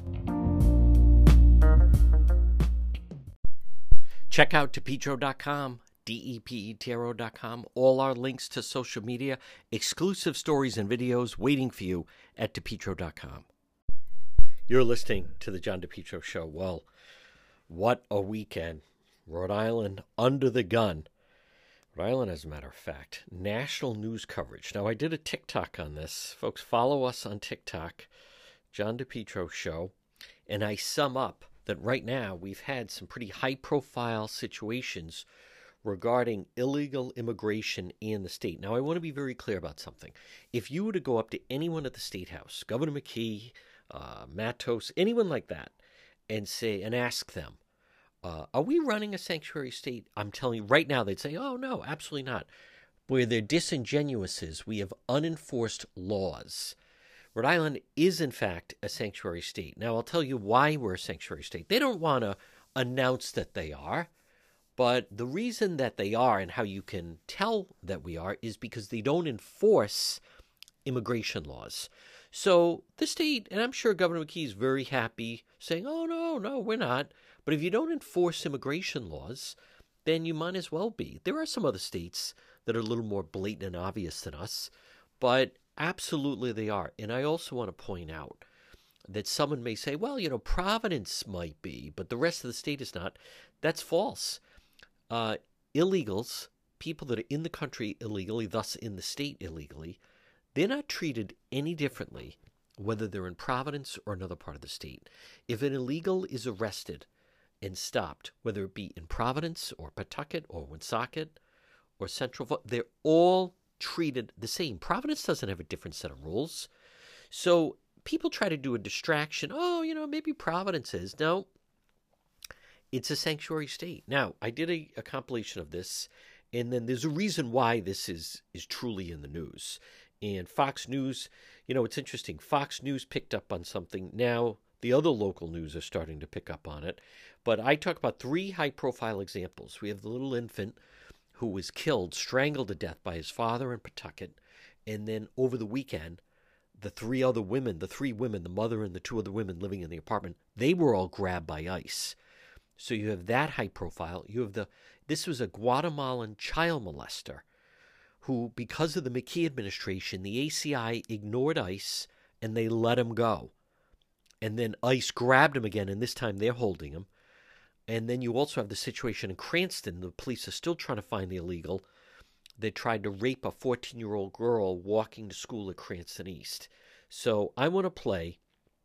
Check out DePetro.com, DEPETRO.com. All our links to social media, exclusive stories and videos waiting for you at DePetro.com. You're listening to The John DePetro Show. Well, what a weekend. Rhode Island under the gun. Rhode Island, as a matter of fact, national news coverage. Now, I did a TikTok on this. Folks, follow us on TikTok, John DePetro Show, and I sum up that right now we've had some pretty high-profile situations regarding illegal immigration in the state. Now, I want to be very clear about something. If you were to go up to anyone at the State House, Governor McKee, Matos, anyone like that, and ask them, are we running a sanctuary state? I'm telling you right now, they'd say, oh, no, absolutely not. Where they're disingenuous is we have unenforced laws. Rhode Island is, in fact, a sanctuary state. Now, I'll tell you why we're a sanctuary state. They don't want to announce that they are, But the reason that they are, and how you can tell that we are, is because they don't enforce immigration laws. So the state, and I'm sure Governor McKee is very happy saying, oh, no, we're not. But if you don't enforce immigration laws, then you might as well be. There are some other states that are a little more blatant and obvious than us, but absolutely they are. And I also want to point out that someone may say, well, Providence might be, but the rest of the state is not. That's false. Illegals, people that are in the country illegally, thus in the state illegally, they're not treated any differently whether they're in Providence or another part of the state. If an illegal is arrested and stopped, whether it be in Providence or Pawtucket or Woonsocket or Central, they're all treated the same. Providence doesn't have a different set of rules. So people try to do a distraction. Oh, maybe Providence is. No, it's a sanctuary state. Now, I did a compilation of this, and then there's a reason why this is truly in the news. And Fox News, it's interesting. Fox News picked up on something. Now, the other local news are starting to pick up on it. But I talk about 3 high-profile examples. We have the little infant who was killed, strangled to death by his father in Pawtucket. And then over the weekend, the 3 women, the mother and the 2 other women living in the apartment, they were all grabbed by ICE. So you have that high profile. You have this was a Guatemalan child molester who, because of the McKee administration, the ACI ignored ICE and they let him go. And then ICE grabbed him again, and this time they're holding him. And then you also have the situation in Cranston. The police are still trying to find the illegal. They tried to rape a 14-year-old girl walking to school at Cranston East. So I want to play.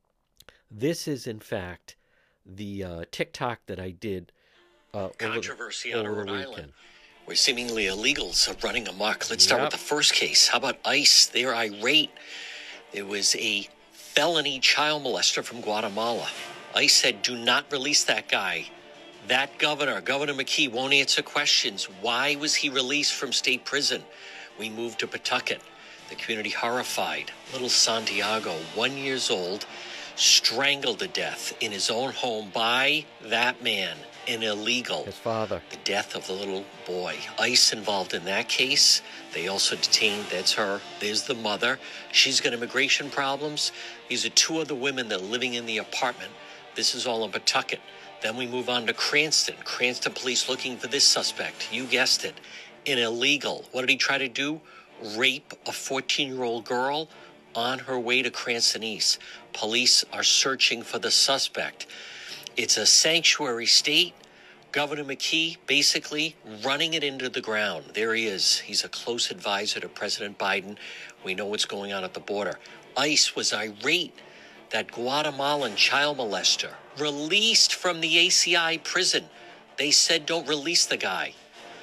This is, in fact, the TikTok that I did controversy on Rhode Island, where seemingly illegals are running amok. Let's start with the first case. How about ICE? They're irate. There was a felony child molester from Guatemala. ICE said, do not release that guy. That Governor McKee, won't answer questions. Why was he released from state prison? We moved to Pawtucket. The community horrified. Little Santiago, 1 year old, strangled to death in his own home by that man, an illegal. His father. The death of the little boy. ICE involved in that case. They also detained, that's her. There's the mother. She's got immigration problems. These are 2 other women that are living in the apartment. This is all in Pawtucket. Then we move on to Cranston. Cranston police looking for this suspect. You guessed it. An illegal. What did he try to do? Rape a 14-year-old girl on her way to Cranston East. Police are searching for the suspect. It's a sanctuary state. Governor McKee basically running it into the ground. There he is. He's a close advisor to President Biden. We know what's going on at the border. ICE was irate. That Guatemalan child molester released from the ACI prison. They said don't release the guy.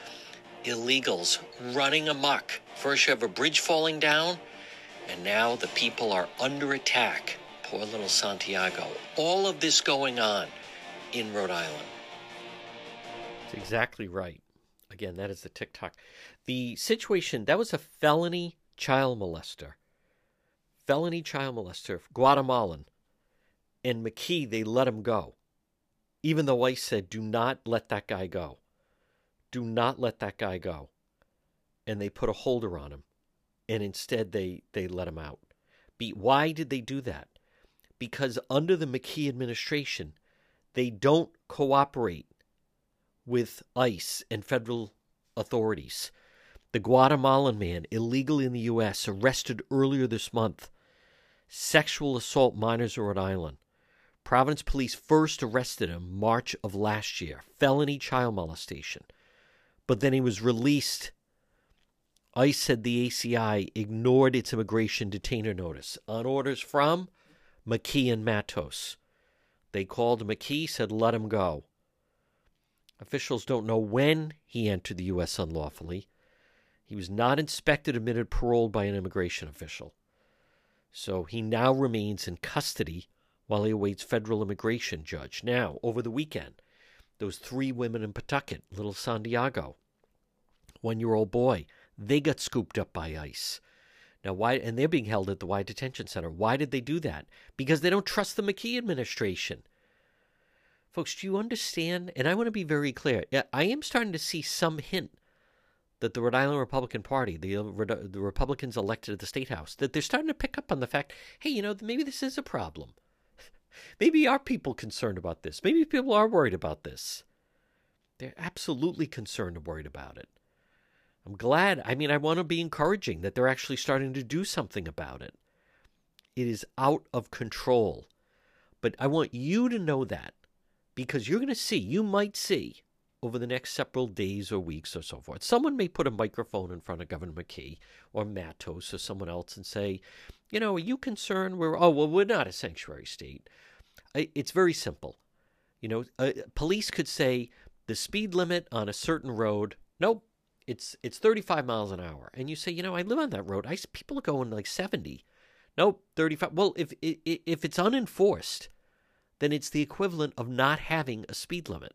Illegals running amok. First you have a bridge falling down, and now the people are under attack. Poor little Santiago. All of this going on in Rhode Island. That's exactly right. Again, that is the TikTok. The situation, that was a felony child molester. Guatemalan. And McKee, they let him go. Even though ICE said, do not let that guy go. Do not let that guy go. And they put a holder on him. And instead, they let him out. Why did they do that? Because under the McKee administration, they don't cooperate with ICE and federal authorities. The Guatemalan man, illegal in the U.S., arrested earlier this month. Sexual assault minors in Rhode Island. Providence police first arrested him March of last year. Felony child molestation. But then he was released. ICE said the ACI ignored its immigration detainer notice on orders from McKee and Matos. They called McKee, said let him go. Officials don't know when he entered the U.S. unlawfully. He was not inspected, admitted, paroled by an immigration official. So he now remains in custody while he awaits federal immigration judge. Now, over the weekend, those 3 women in Pawtucket, little Santiago, 1-year-old boy, they got scooped up by ICE. Now, why? And they're being held at the Wye Detention Center. Why did they do that? Because they don't trust the McKee administration. Folks, do you understand? And I want to be very clear. I am starting to see some hint that the Rhode Island Republican Party, the Republicans elected at the State House, that they're starting to pick up on the fact, hey, you know, maybe this is a problem. Maybe are people concerned about this? Maybe people are worried about this. They're absolutely concerned and worried about it. I'm glad. I mean, I want to be encouraging that they're actually starting to do something about it. It is out of control. But I want you to know that, because you're going to see, you might see over the next several days or weeks or so forth, someone may put a microphone in front of Governor McKee or Matos or someone else and say, you know, are you concerned? We're not a sanctuary state. It's very simple. You know, police could say the speed limit on a certain road, nope, it's 35 miles an hour. And you say, you know, I live on that road. People are going like 70. Nope, 35. Well, if it's unenforced, then it's the equivalent of not having a speed limit.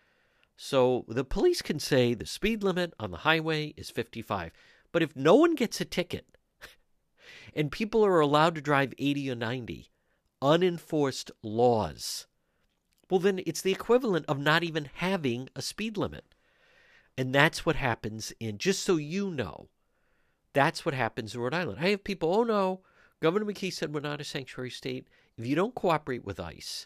So the police can say the speed limit on the highway is 55. But if no one gets a ticket and people are allowed to drive 80 or 90, unenforced laws, well, then it's the equivalent of not even having a speed limit. And that's what happens just so you know, that's what happens in Rhode Island. I have people, oh no, Governor McKee said we're not a sanctuary state. If you don't cooperate with ICE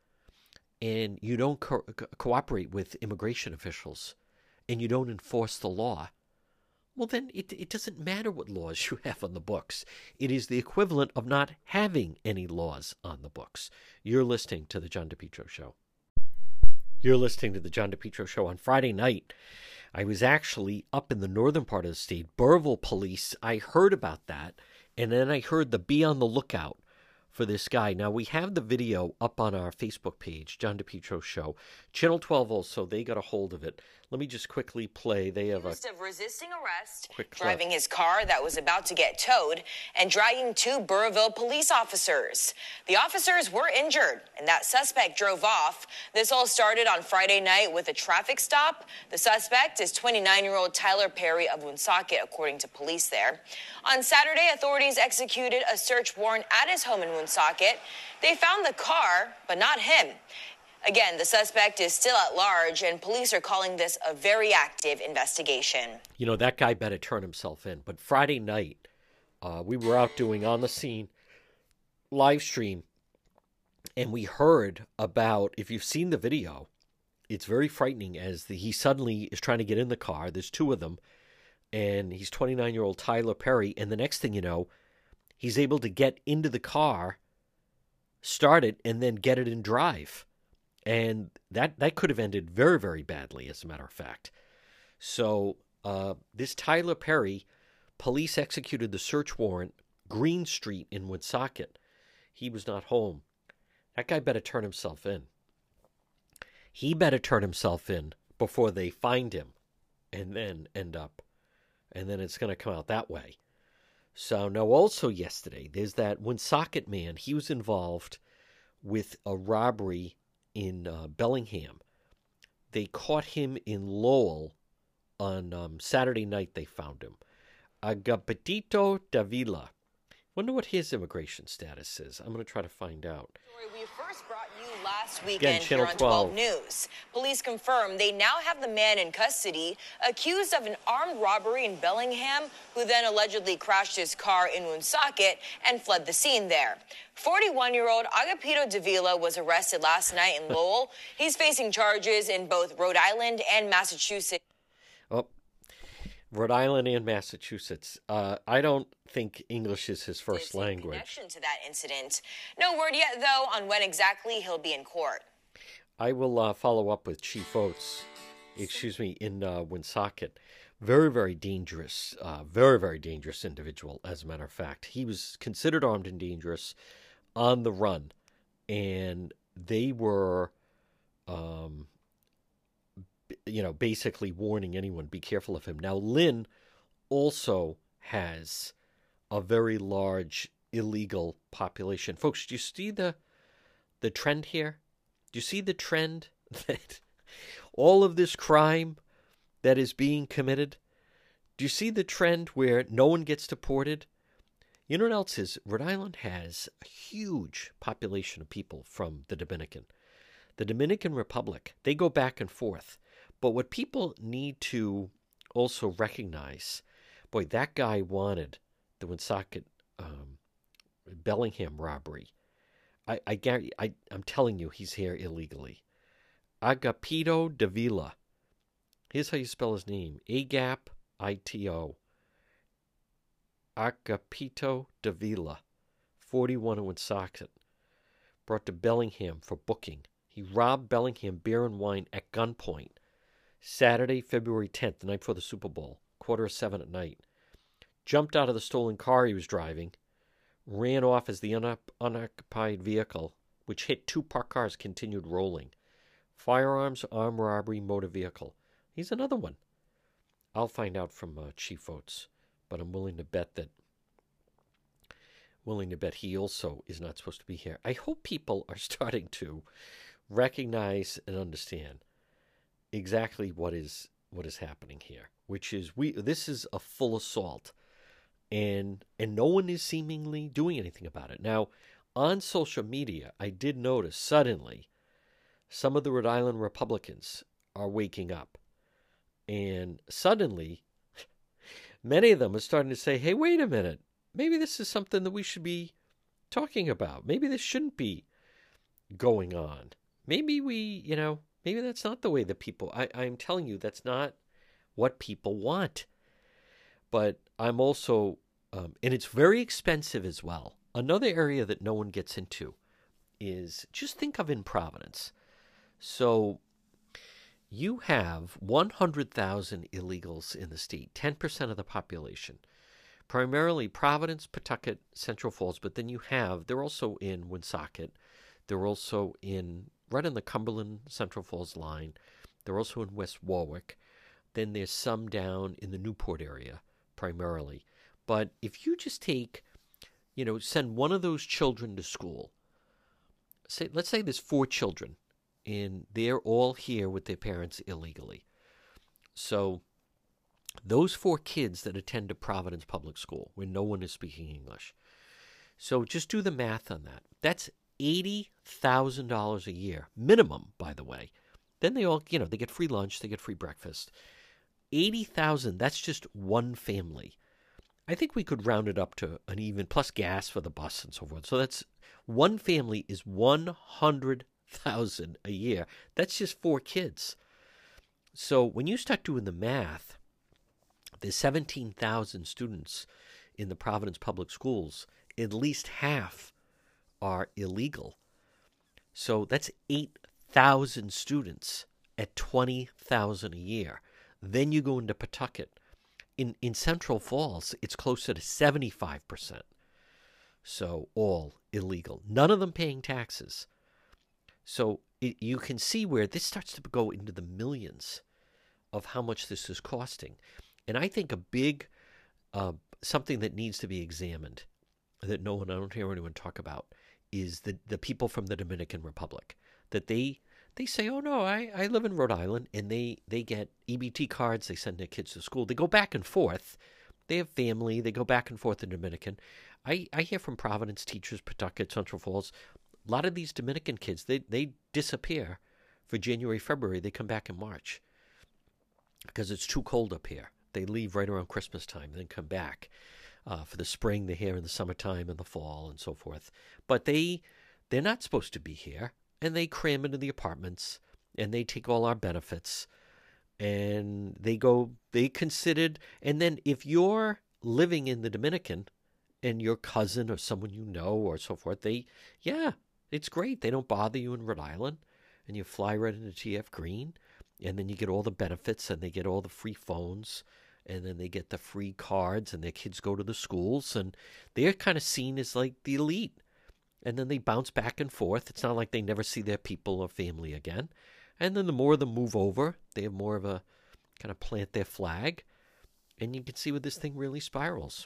and you don't cooperate with immigration officials and you don't enforce the law, well, then it doesn't matter what laws you have on the books. It is the equivalent of not having any laws on the books. You're listening to The John DePetro Show. You're listening to The John DePetro Show. On Friday night, I was actually up in the northern part of the state. Burrillville police, I heard about that, and then I heard the be on the lookout for this guy. Now, we have the video up on our Facebook page, John DePetro Show. Channel 12 also, they got a hold of it. Let me just quickly play. They have accused of resisting arrest, quick clip. Driving his car that was about to get towed, and dragging two Burrillville police officers. The officers were injured, and that suspect drove off. This all started on Friday night with a traffic stop. The suspect is 29-year-old Tyler Perry of Woonsocket, according to police there. On Saturday, authorities executed a search warrant at his home in Woonsocket. They found the car, but not him. Again, the suspect is still at large, and police are calling this a very active investigation. You know, that guy better turn himself in. But Friday night, we were out doing On the Scene live stream, and we heard about, if you've seen the video, it's very frightening as he suddenly is trying to get in the car. There's two of them, and he's 29-year-old Tyler Perry, and the next thing you know, he's able to get into the car, start it, and then get it in drive. And that could have ended very, very badly, as a matter of fact. So this Tyler Perry, police executed the search warrant, Green Street in Woonsocket. He was not home. That guy better turn himself in. He better turn himself in before they find him and then end up. And then it's going to come out that way. So now also yesterday, there's that Woonsocket man. He was involved with a robbery in Bellingham. They caught him in Lowell on Saturday night. They found him. Agapitito Davila. Wonder what his immigration status is. I'm going to try to find out. We first brought you last weekend here on 12 News. Police confirm they now have the man in custody accused of an armed robbery in Bellingham, who then allegedly crashed his car in Woonsocket and fled the scene there. 41-year-old Agapito Davila was arrested last night in Lowell. He's facing charges in both Rhode Island and Massachusetts. Oh, Rhode Island and Massachusetts. I don't think English is his first language. Connection to that incident. No word yet, though, on when exactly he'll be in court. I will follow up with Chief Oates, in Woonsocket. Very, very dangerous, very dangerous individual, as a matter of fact. He was considered armed and dangerous on the run, and they were, basically warning anyone, be careful of him. Now, Lynn also has a very large illegal population. Folks, do you see the trend here? Do you see the trend that all of this crime that is being committed? Do you see the trend where no one gets deported? You know what else is? Rhode Island has a huge population of people from the Dominican. The Dominican Republic, they go back and forth. But what people need to also recognize, boy, that guy wanted the Woonsocket Bellingham robbery. I guarantee, I'm telling you, he's here illegally. Agapito Davila. Here's how you spell his name. Agapito. Agapito Davila. 41 in Woonsocket. Brought to Bellingham for booking. He robbed Bellingham beer and wine at gunpoint. Saturday, February 10th, the night before the Super Bowl. 6:45 at night. Jumped out of the stolen car he was driving. Ran off as the unoccupied vehicle, which hit 2 parked cars, continued rolling. Firearms, armed robbery, motor vehicle. He's another one. I'll find out from Chief Oates, but I'm willing to bet he also is not supposed to be here. I hope people are starting to recognize and understand exactly what is happening here, which is this is a full assault. And no one is seemingly doing anything about it. Now, on social media, I did notice suddenly some of the Rhode Island Republicans are waking up. And suddenly, many of them are starting to say, hey, wait a minute. Maybe this is something that we should be talking about. Maybe this shouldn't be going on. Maybe maybe that's not the way that people... I'm telling you, that's not what people want. But I'm also, and it's very expensive as well. Another area that no one gets into is, just think of in Providence. So you have 100,000 illegals in the state, 10% of the population. Primarily Providence, Pawtucket, Central Falls, but then they're also in Woonsocket. They're also right in the Cumberland, Central Falls line. They're also in West Warwick. Then there's some down in the Newport area. Primarily. But if you just send one of those children to school, let's say there's 4 children, and they're all here with their parents illegally. So those 4 kids that attend to Providence Public School, where no one is speaking English. So just do the math on that. That's $80,000 a year, minimum, by the way. Then they all, they get free lunch, they get free breakfast. 80,000, that's just one family. I think we could round it up to an even, plus gas for the bus and so forth. So that's one family is 100,000 a year. That's just 4 kids. So when you start doing the math, there's 17,000 students in the Providence Public Schools. At least half are illegal. So that's 8,000 students at 20,000 a year. Then you go into Pawtucket. In Central Falls, it's closer to 75%. So all illegal. None of them paying taxes. So you can see where this starts to go into the millions of how much this is costing. And I think a big, something that needs to be examined, that I don't hear anyone talk about, is the people from the Dominican Republic. That they say, oh, no, I live in Rhode Island, and they get EBT cards. They send their kids to school. They go back and forth. They have family. They go back and forth in Dominican. I hear from Providence teachers, Pawtucket, Central Falls, a lot of these Dominican kids, they disappear for January, February. They come back in March because it's too cold up here. They leave right around Christmas time, then come back. For the spring, they're here in the summertime and the fall and so forth. But they're not supposed to be here. And they cram into the apartments, and they take all our benefits, and they considered, and then if you're living in the Dominican, and your cousin or someone you know or so forth, it's great. They don't bother you in Rhode Island, and you fly right into TF Green, and then you get all the benefits, and they get all the free phones, and then they get the free cards, and their kids go to the schools, and they're kind of seen as like the elite. And then they bounce back and forth. It's not like they never see their people or family again. And then the more of them move over, they have more of a kind of plant their flag. And you can see where this thing really spirals.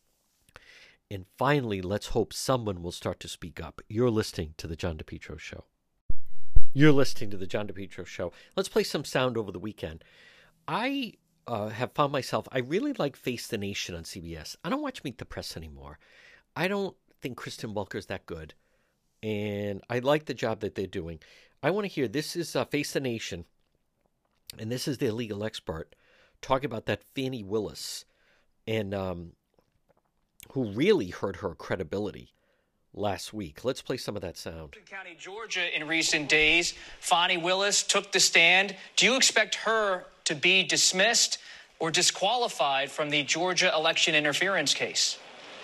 And finally, let's hope someone will start to speak up. You're listening to The John DePetro Show. You're listening to The John DePetro Show. Let's play some sound over the weekend. I have found myself, I really like Face the Nation on CBS. I don't watch Meet the Press anymore. I don't think Kristen Welker is that good, and I like the job that they're doing. I want to hear, this is Face the Nation, and this is their legal expert talking about that Fani Willis, and who really hurt her credibility last week. Let's play some of that sound. County, Georgia, in recent days, Fani Willis took the stand. Do you expect her to be dismissed or disqualified from the Georgia election interference case?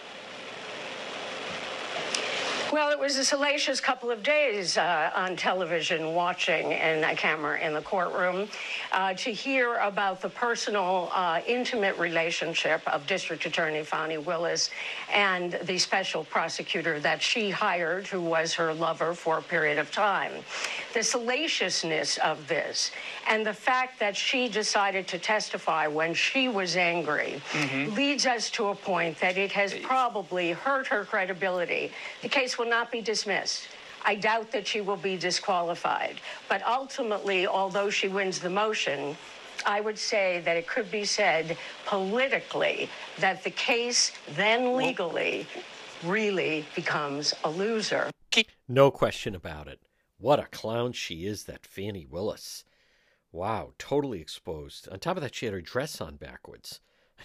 Well, it was a salacious couple of days on television watching in a camera in the courtroom to hear about the personal, intimate relationship of District Attorney Fani Willis and the special prosecutor that she hired, who was her lover for a period of time. The salaciousness of this and the fact that she decided to testify when she was angry leads us to a point that it has probably hurt her credibility. The case will not be dismissed. I doubt that she will be disqualified. But ultimately, although she wins the motion, I would say that it could be said politically that the case then legally really becomes a loser. No question about it. What a clown she is, that Fani Willis. Wow, totally exposed. On top of that, she had her dress on backwards.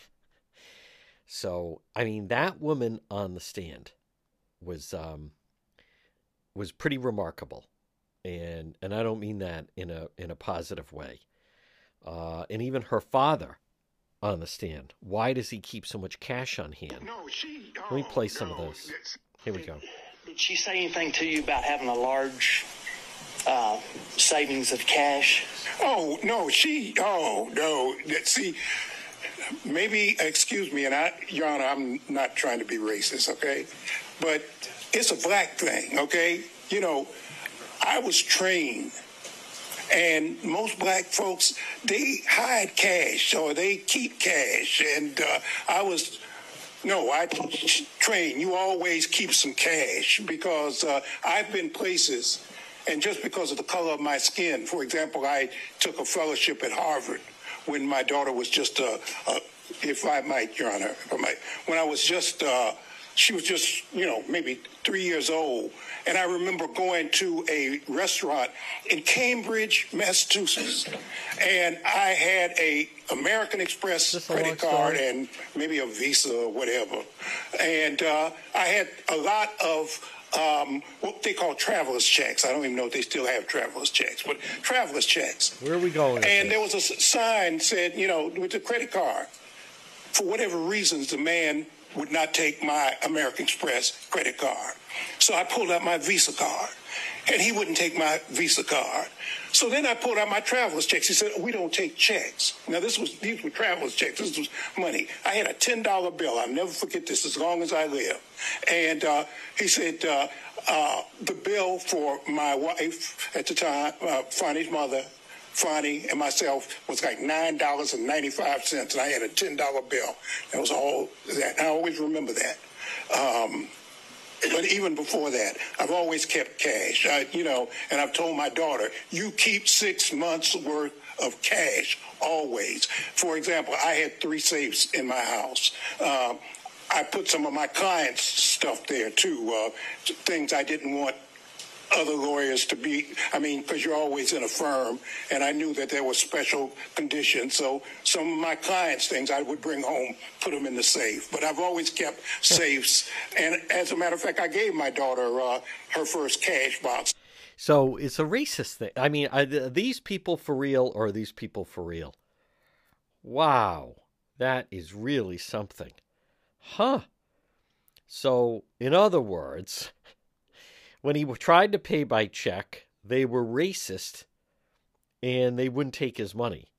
So, I mean, that woman on the stand was pretty remarkable, and I don't mean that in a positive way. And even her father on the stand. Why does he keep so much cash on hand? Let me play some of this. Here we go. Did she say anything to you about having a large savings of cash? Oh, no, no. See, maybe, excuse me, and Your Honor, I'm not trying to be racist, okay? But it's a black thing, okay? You know, I was trained, and most black folks, they hide cash or they keep cash. And I trained, you always keep some cash, because I've been places, and just because of the color of my skin, for example, I took a fellowship at Harvard when my daughter was just, if I might, Your Honor, when I was just, she was just, maybe 3 years old. And I remember going to a restaurant in Cambridge, Massachusetts, and I had a American Express credit card and maybe a Visa or whatever. And I had a lot of what they call traveler's checks. I don't even know if they still have traveler's checks, but traveler's checks. Where are we going? And there was a sign said, with the credit card. For whatever reasons, the man would not take my American Express credit card. So I pulled out my Visa card, and he wouldn't take my Visa card. So then I pulled out my traveler's checks. He said, we don't take checks. Now, these were traveler's checks. This was money. I had a $10 bill. I'll never forget this as long as I live. And he said, the bill for my wife at the time, Fani's mother, Fani and myself, was like $9.95, and I had a $10 bill. That was all that. I always remember that. But even before that, I've always kept cash, and I've told my daughter, you keep 6 months worth of cash always. For example, I had 3 safes in my house. I put some of my clients' stuff there too, things I didn't want other lawyers to be, because you're always in a firm, and I knew that there were special conditions. So some of my clients' things I would bring home, put them in the safe. But I've always kept safes. And as a matter of fact, I gave my daughter her first cash box. So it's a racist thing. I mean, are these people for real, or are these people for real? Wow, that is really something. Huh. So, in other words, when he tried to pay by check, they were racist and they wouldn't take his money.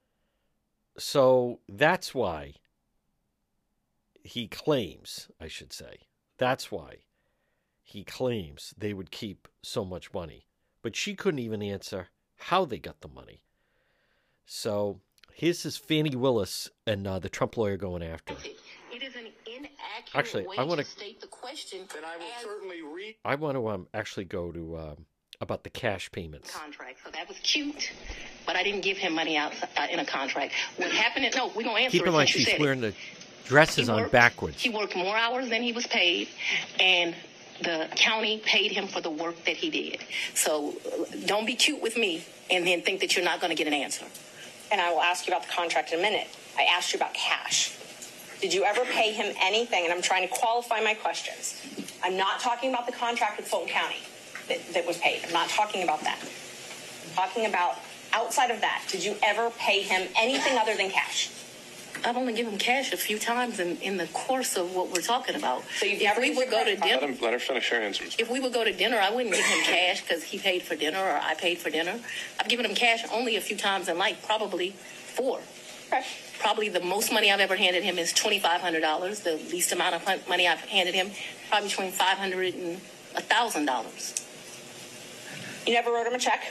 So that's why he claims, that's why he claims they would keep so much money. But she couldn't even answer how they got the money. So here's this Fani Willis and the Trump lawyer going after her. It is an inaccurate Actually, way I want to state the question. Then I will certainly read. I want to actually go to about the cash payments. Contract, so that was cute, but I didn't give him money out in a contract. What happened? We're gonna answer. Keep in mind, she's wearing the dresses on backwards. He worked more hours than he was paid, and The county paid him for the work that he did. So don't be cute with me and then think that you're not going to get an answer. And I will ask you about the contract in a minute. I asked you about cash. Did you ever pay him anything? And I'm trying to qualify my questions. I'm not talking about the contract with Fulton County that was paid. I'm not talking about that. I'm talking about outside of that. Did you ever pay him anything other than cash? I've only given him cash a few times in the course of what we're talking about. So if we would go to dinner, let her finish her answer. If we would go to dinner, I wouldn't give him cash because he paid for dinner or I paid for dinner. I've given him cash only a few times in life, probably 4. Okay. Probably the most money I've ever handed him is $2,500. The least amount of money I've handed him, probably between $500 and $1,000. You never wrote him a check?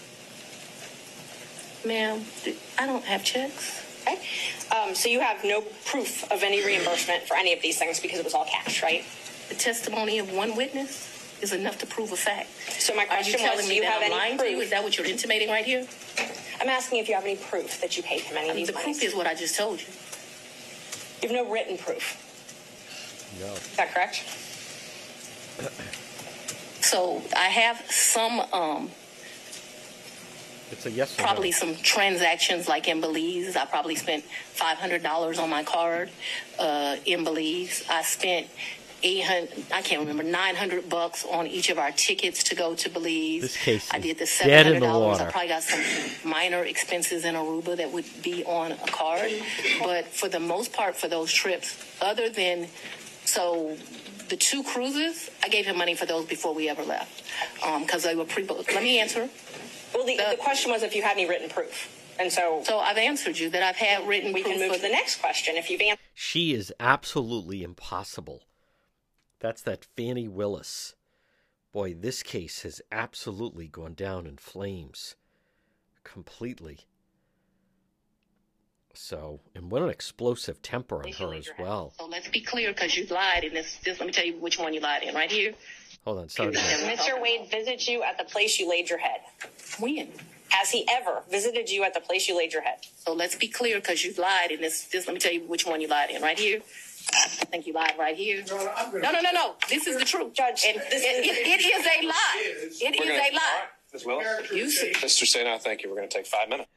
Ma'am, I don't have checks. Okay. So you have no proof of any reimbursement for any of these things because it was all cash, right? The testimony of one witness is enough to prove a fact. So my question was, do you have any proof? Is that what you're intimating right here? I'm asking if you have any proof that you paid him any of these The proof is what I just told you. You have no written proof. No. Is that correct? So I have some It's a yes or probably no. some transactions like in Belize. I probably spent $500 on my card in Belize. I spent $900 on each of our tickets to go to Belize. This case I did the is dead in the $700. water. I probably got some minor expenses in Aruba that would be on a card. But for the most part, for those trips, other than the 2 cruises, I gave him money for those before we ever left because they were pre-booked. Let me answer. Well, the question was if you had any written proof. And so I've answered you that I've had written proof. We can move to the next question if you've answered. She is absolutely impossible. That's that Fani Willis. Boy, this case has absolutely gone down in flames. Completely. So, and what an explosive temper on her as well. So let's be clear, because you lied in this. Let me tell you which one you lied in, right here. Hold on, sorry. Mr. Wade visited you at the place you laid your head. When? Has he ever visited you at the place you laid your head? So let's be clear, because you lied in this. Let me tell you which one you lied in, right here. I think you lied right here. No. This is the truth, Judge. And it is a lie. It is a lie. Ms. Willis? Mr. Sena, thank you. We're going to take 5 minutes.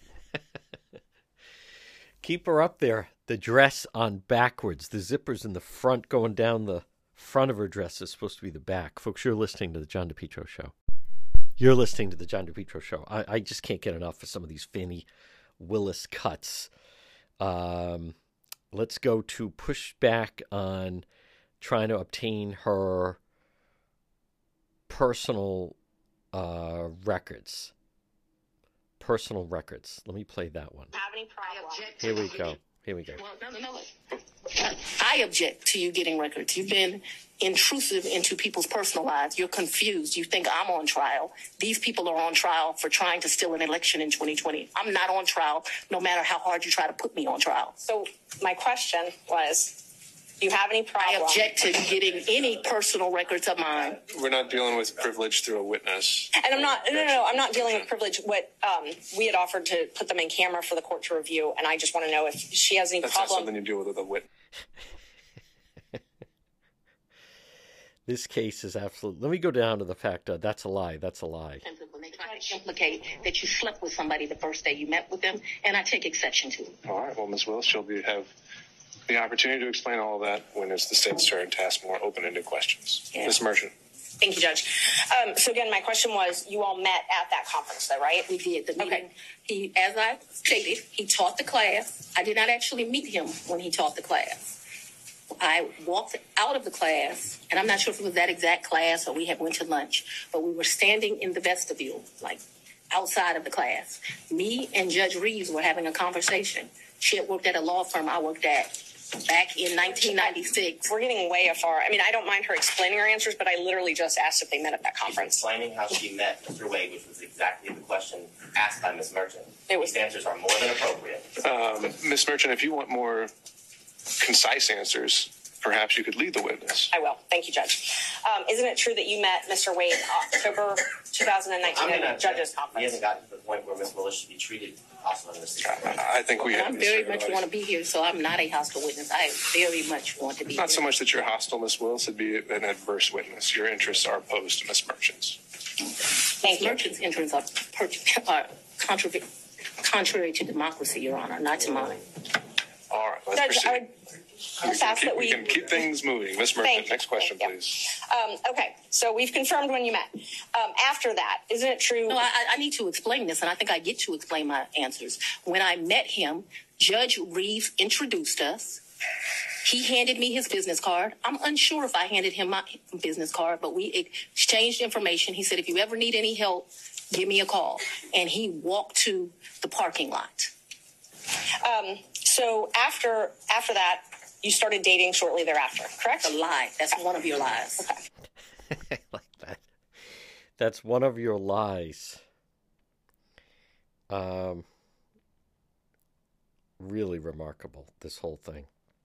Keep her up there. The dress on backwards. The zipper's in the front going down the front of her dress is supposed to be the back. Folks, you're listening to The John DePietro Show. You're listening to The John DePietro Show. I just can't get enough of some of these Fani Willis cuts. Let's go to pushback on trying to obtain her personal records. Personal records. Let me play that one. Have any problem? Here we go. Well, no. I object to you getting records. You've been intrusive into people's personal lives. You're confused. You think I'm on trial. These people are on trial for trying to steal an election in 2020. I'm not on trial, no matter how hard you try to put me on trial. So my question was, do you have any problem? I object to getting any personal records of mine. We're not dealing with privilege through a witness. And I'm not, no, I'm not dealing with privilege. What we had offered to put them in camera for the court to review, and I just want to know if she has any That's problem. not something you deal with a witness. This case is absolute. Let me go down to the fact that's a lie. That's a lie. When they try to implicate that you slept with somebody the first day you met with them, and I take exception to it. All right. Well, Ms. Willis, she'll have the opportunity to explain all of that when it's the state's turn to ask more open-ended questions. Yeah. Ms. Merchant. Thank you, Judge. So again, my question was, you all met at that conference, though, right? We did. The meeting. He, as I stated, he taught the class. I did not actually meet him when he taught the class. I walked out of the class, and I'm not sure if it was that exact class or we had went to lunch, but we were standing in the vestibule, like outside of the class. Me and Judge Reeves were having a conversation. She had worked at a law firm I worked at back in 1996. We're getting way afar. I mean, I don't mind her explaining her answers, but I literally just asked if they met at that conference. Explaining how she met Mr. Wade, which was exactly the question asked by Ms. Merchant. These answers are more than appropriate. Ms. Merchant, if you want more concise answers, perhaps you could lead the witness. I will. Thank you, Judge. Isn't it true that you met Mr. Wade October 2019 at the judges' conference? He hasn't gotten to the point where Ms. Willis should be treated also understand. I think we have. I very much want to be here, so I'm not a hostile witness. I very much want to be here. Not so much that you're hostile, Ms. Willis, it'd be an adverse witness. Your interests are opposed to Ms. Merchant's. Ms. Merchant's interests are contrary to democracy, Your Honor, not to mine. All right, let's proceed. We can keep things moving. Ms. Merchant, next question, please. Okay, so we've confirmed when you met. After that, isn't it true? No, I need to explain this, and I think I get to explain my answers. When I met him, Judge Reeves introduced us. He handed me his business card. I'm unsure if I handed him my business card, but we exchanged information. He said, if you ever need any help, give me a call. And he walked to the parking lot. So after that, you started dating shortly thereafter, correct? A lie. That's one of your lies. Okay. I like that. That's one of your lies. Really remarkable, this whole thing.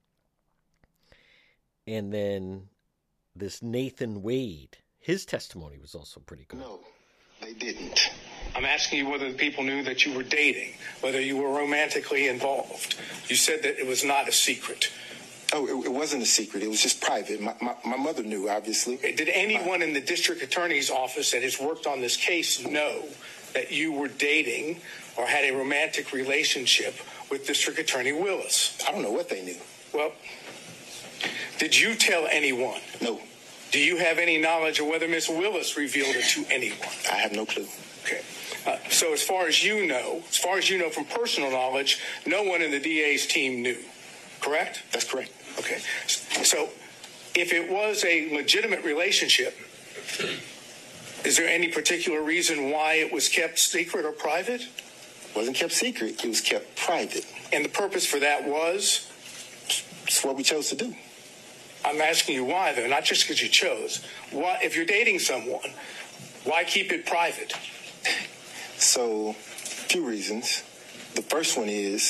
And then this Nathan Wade, his testimony was also pretty good. No, they didn't. I'm asking you whether the people knew that you were dating, whether you were romantically involved. You said that it was not a secret. Oh, it wasn't a secret. It was just private. My mother knew, obviously. Did anyone in the district attorney's office that has worked on this case know that you were dating or had a romantic relationship with District Attorney Willis? I don't know what they knew. Well, did you tell anyone? No. Do you have any knowledge of whether Miss Willis revealed it to anyone? I have no clue. Okay. So as far as you know from personal knowledge, no one in the DA's team knew, correct? That's correct. Okay. So if it was a legitimate relationship, is there any particular reason why it was kept secret or private? It wasn't kept secret. It was kept private. And the purpose for that was? It's what we chose to do. I'm asking you why, though, not just because you chose. Why, if you're dating someone, why keep it private? So, a few reasons. The first one is,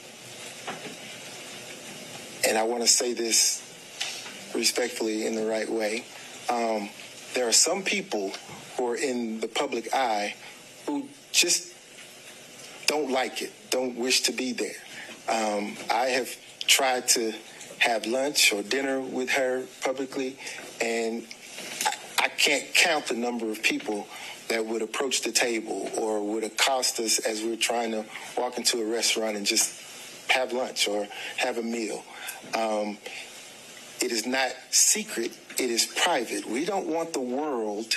and I want to say this respectfully in the right way, there are some people who are in the public eye who just don't like it, don't wish to be there. I have tried to have lunch or dinner with her publicly, and I can't count the number of people that would approach the table or would accost us as we're trying to walk into a restaurant and just have lunch or have a meal. It is not secret, it is private. We don't want the world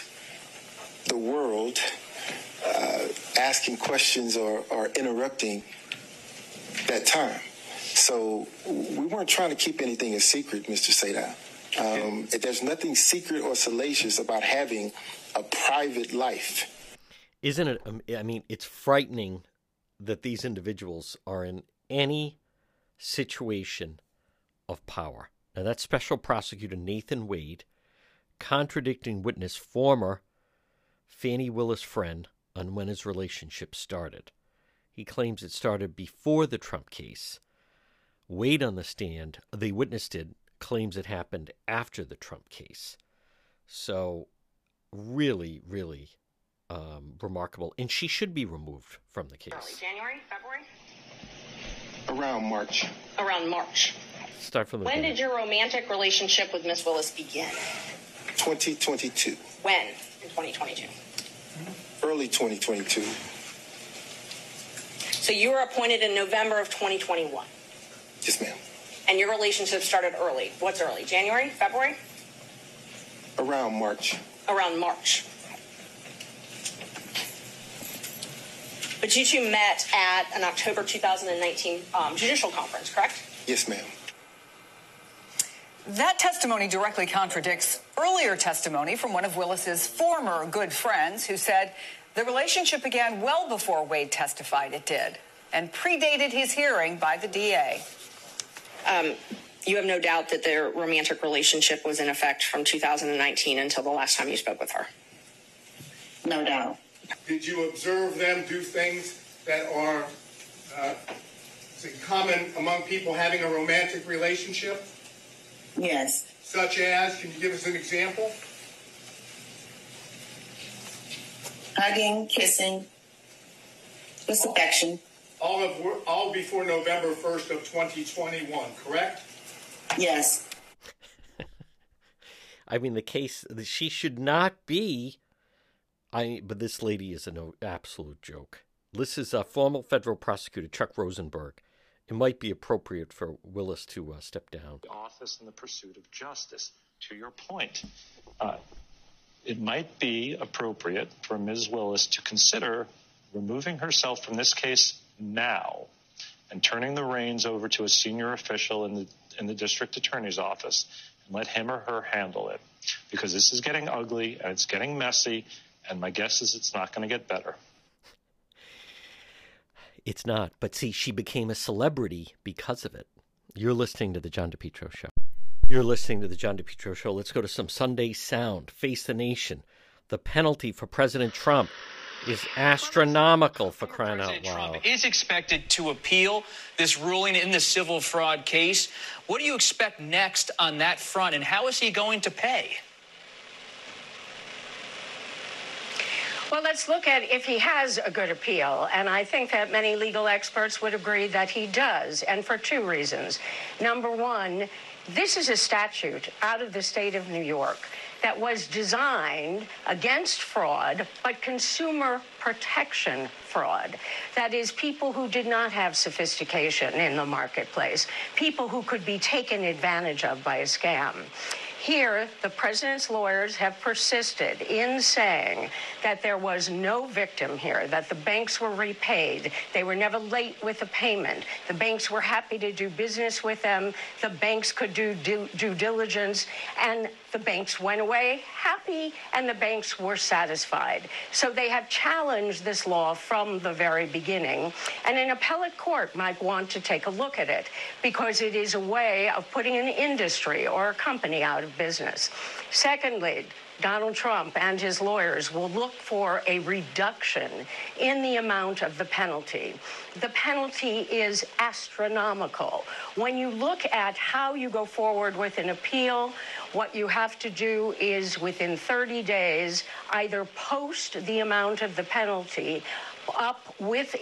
asking questions or interrupting that time. So we weren't trying to keep anything a secret, Mr. Sadal. There's nothing secret or salacious about having a private life. Isn't it? I mean, it's frightening that these individuals are in any situation of power. Now, that's Special Prosecutor Nathan Wade contradicting witness former Fani Willis friend on when his relationship started. He claims it started before the Trump case. Wade on the stand, the witness did, claims it happened after the Trump case. So really, really remarkable. And she should be removed from the case. Early January, February? Around March. Around March. Start from the When beginning. did your romantic relationship with Miss Willis begin? 2022. When in 2022? Early 2022. So you were appointed in November of 2021. Yes, ma'am. And your relationship started early. What's early? January? February? Around March. Around March. But you two met at an October 2019 judicial conference, correct? Yes, ma'am. That testimony directly contradicts earlier testimony from one of Willis's former good friends who said the relationship began well before Wade testified it did and predated his hearing by the DA. You have no doubt that their romantic relationship was in effect from 2019 until the last time you spoke with her? No doubt. Did you observe them do things that are common among people having a romantic relationship? Yes. Such as, can you give us an example? Hugging, kissing, just affection. all before November 1st of 2021, correct? Yes. I mean, the case, she should not be, but this lady is an absolute joke. This is a former federal prosecutor, Chuck Rosenberg. It might be appropriate for Willis to step down. Office in the pursuit of justice. To your point, it might be appropriate for Ms. Willis to consider removing herself from this case now and turning the reins over to a senior official in the district attorney's office and let him or her handle it, because this is getting ugly and it's getting messy, and my guess is it's not going to get better. It's not, but see, she became a celebrity because of it. You're listening to The John DePetro Show. You're listening to The John DePetro Show. Let's go to some Sunday sound. Face the nation. The penalty for President Trump is astronomical, for crying out loud. Trump is expected to appeal this ruling in the civil fraud case. What do you expect next on that front, and how is he going to pay? Well, let's look at if he has a good appeal. And I think that many legal experts would agree that he does, and for two reasons. Number one, this is a statute out of the state of New York that was designed against fraud, but consumer protection fraud. That is, people who did not have sophistication in the marketplace, people who could be taken advantage of by a scam. Here, the president's lawyers have persisted in saying that there was no victim here, that the banks were repaid. They were never late with a payment. The banks were happy to do business with them. The banks could do due diligence, and the banks went away happy, and the banks were satisfied. So they have challenged this law from the very beginning, and an appellate court might want to take a look at it because it is a way of putting an industry or a company out of business. Secondly, Donald Trump and his lawyers will look for a reduction in the amount of the penalty. The penalty is astronomical. When you look at how you go forward with an appeal, what you have to do is within 30 days either post the amount of the penalty up with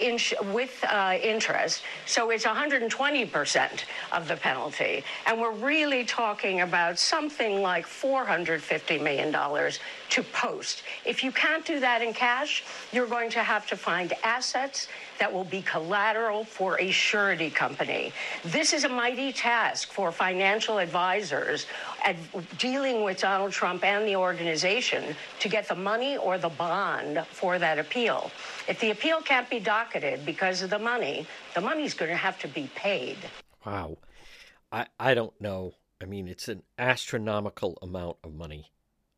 interest, so it's 120% of the penalty. And we're really talking about something like $450 million to post. If you can't do that in cash, you're going to have to find assets that will be collateral for a surety company. This is a mighty task for financial advisors at dealing with Donald Trump and the organization to get the money or the bond for that appeal. If the appeal can't be docketed because of the money's going to have to be paid. Wow. I don't know. I mean, it's an astronomical amount of money.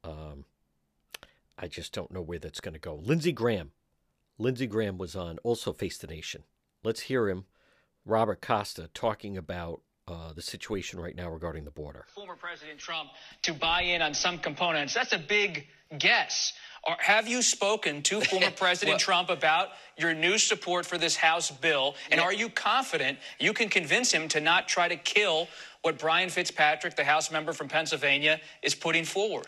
I just don't know where that's going to go. Lindsey Graham was on also Face the Nation. Let's hear him, Robert Costa, talking about the situation right now regarding the border. Former President Trump to buy in on some components. That's a big guess. Or have you spoken to former President Trump about your new support for this House bill? And are you confident you can convince him to not try to kill what Brian Fitzpatrick, the House member from Pennsylvania, is putting forward?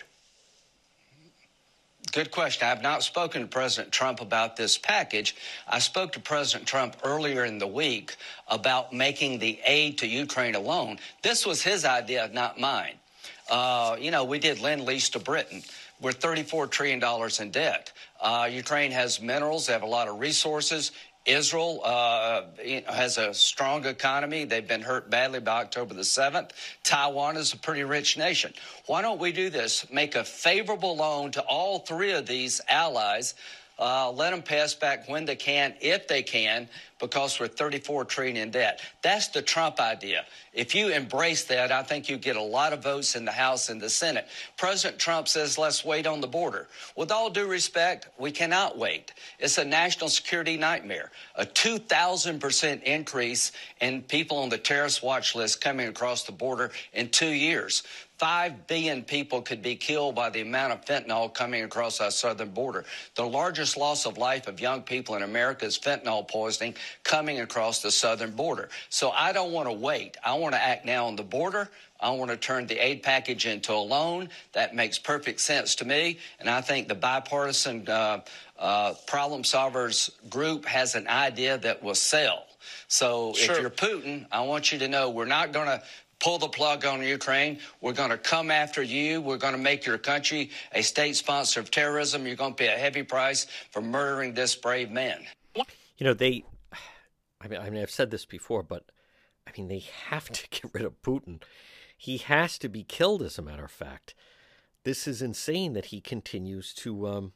Good question. I have not spoken to President Trump about this package. I spoke to President Trump earlier in the week about making the aid to Ukraine alone. This was his idea, not mine. We did Lend-Lease to Britain. We're $34 trillion in debt. Ukraine has minerals. They have a lot of resources. Israel has a strong economy. They've been hurt badly by October the 7th. Taiwan is a pretty rich nation. Why don't we do this? Make a favorable loan to all three of these allies. Let them pass back when they can, if they can, because we're $34 trillion in debt. That's the Trump idea. If you embrace that, I think you get a lot of votes in the House and the Senate. President Trump says, let's wait on the border. With all due respect, we cannot wait. It's a national security nightmare. A 2,000% increase in people on the terrorist watch list coming across the border in 2 years. 5 billion people could be killed by the amount of fentanyl coming across our southern border. The largest loss of life of young people in America is fentanyl poisoning coming across the southern border. So I don't want to wait. I want to act now on the border. I want to turn the aid package into a loan. That makes perfect sense to me. And I think the bipartisan problem solvers group has an idea that will sell. So if you're Putin, I want you to know we're not going to pull the plug on Ukraine. We're going to come after you. We're going to make your country a state sponsor of terrorism. You're going to pay a heavy price for murdering this brave man. You know, I mean, I've said this before, but I mean, they have to get rid of Putin. He has to be killed, as a matter of fact. This is insane that he continues to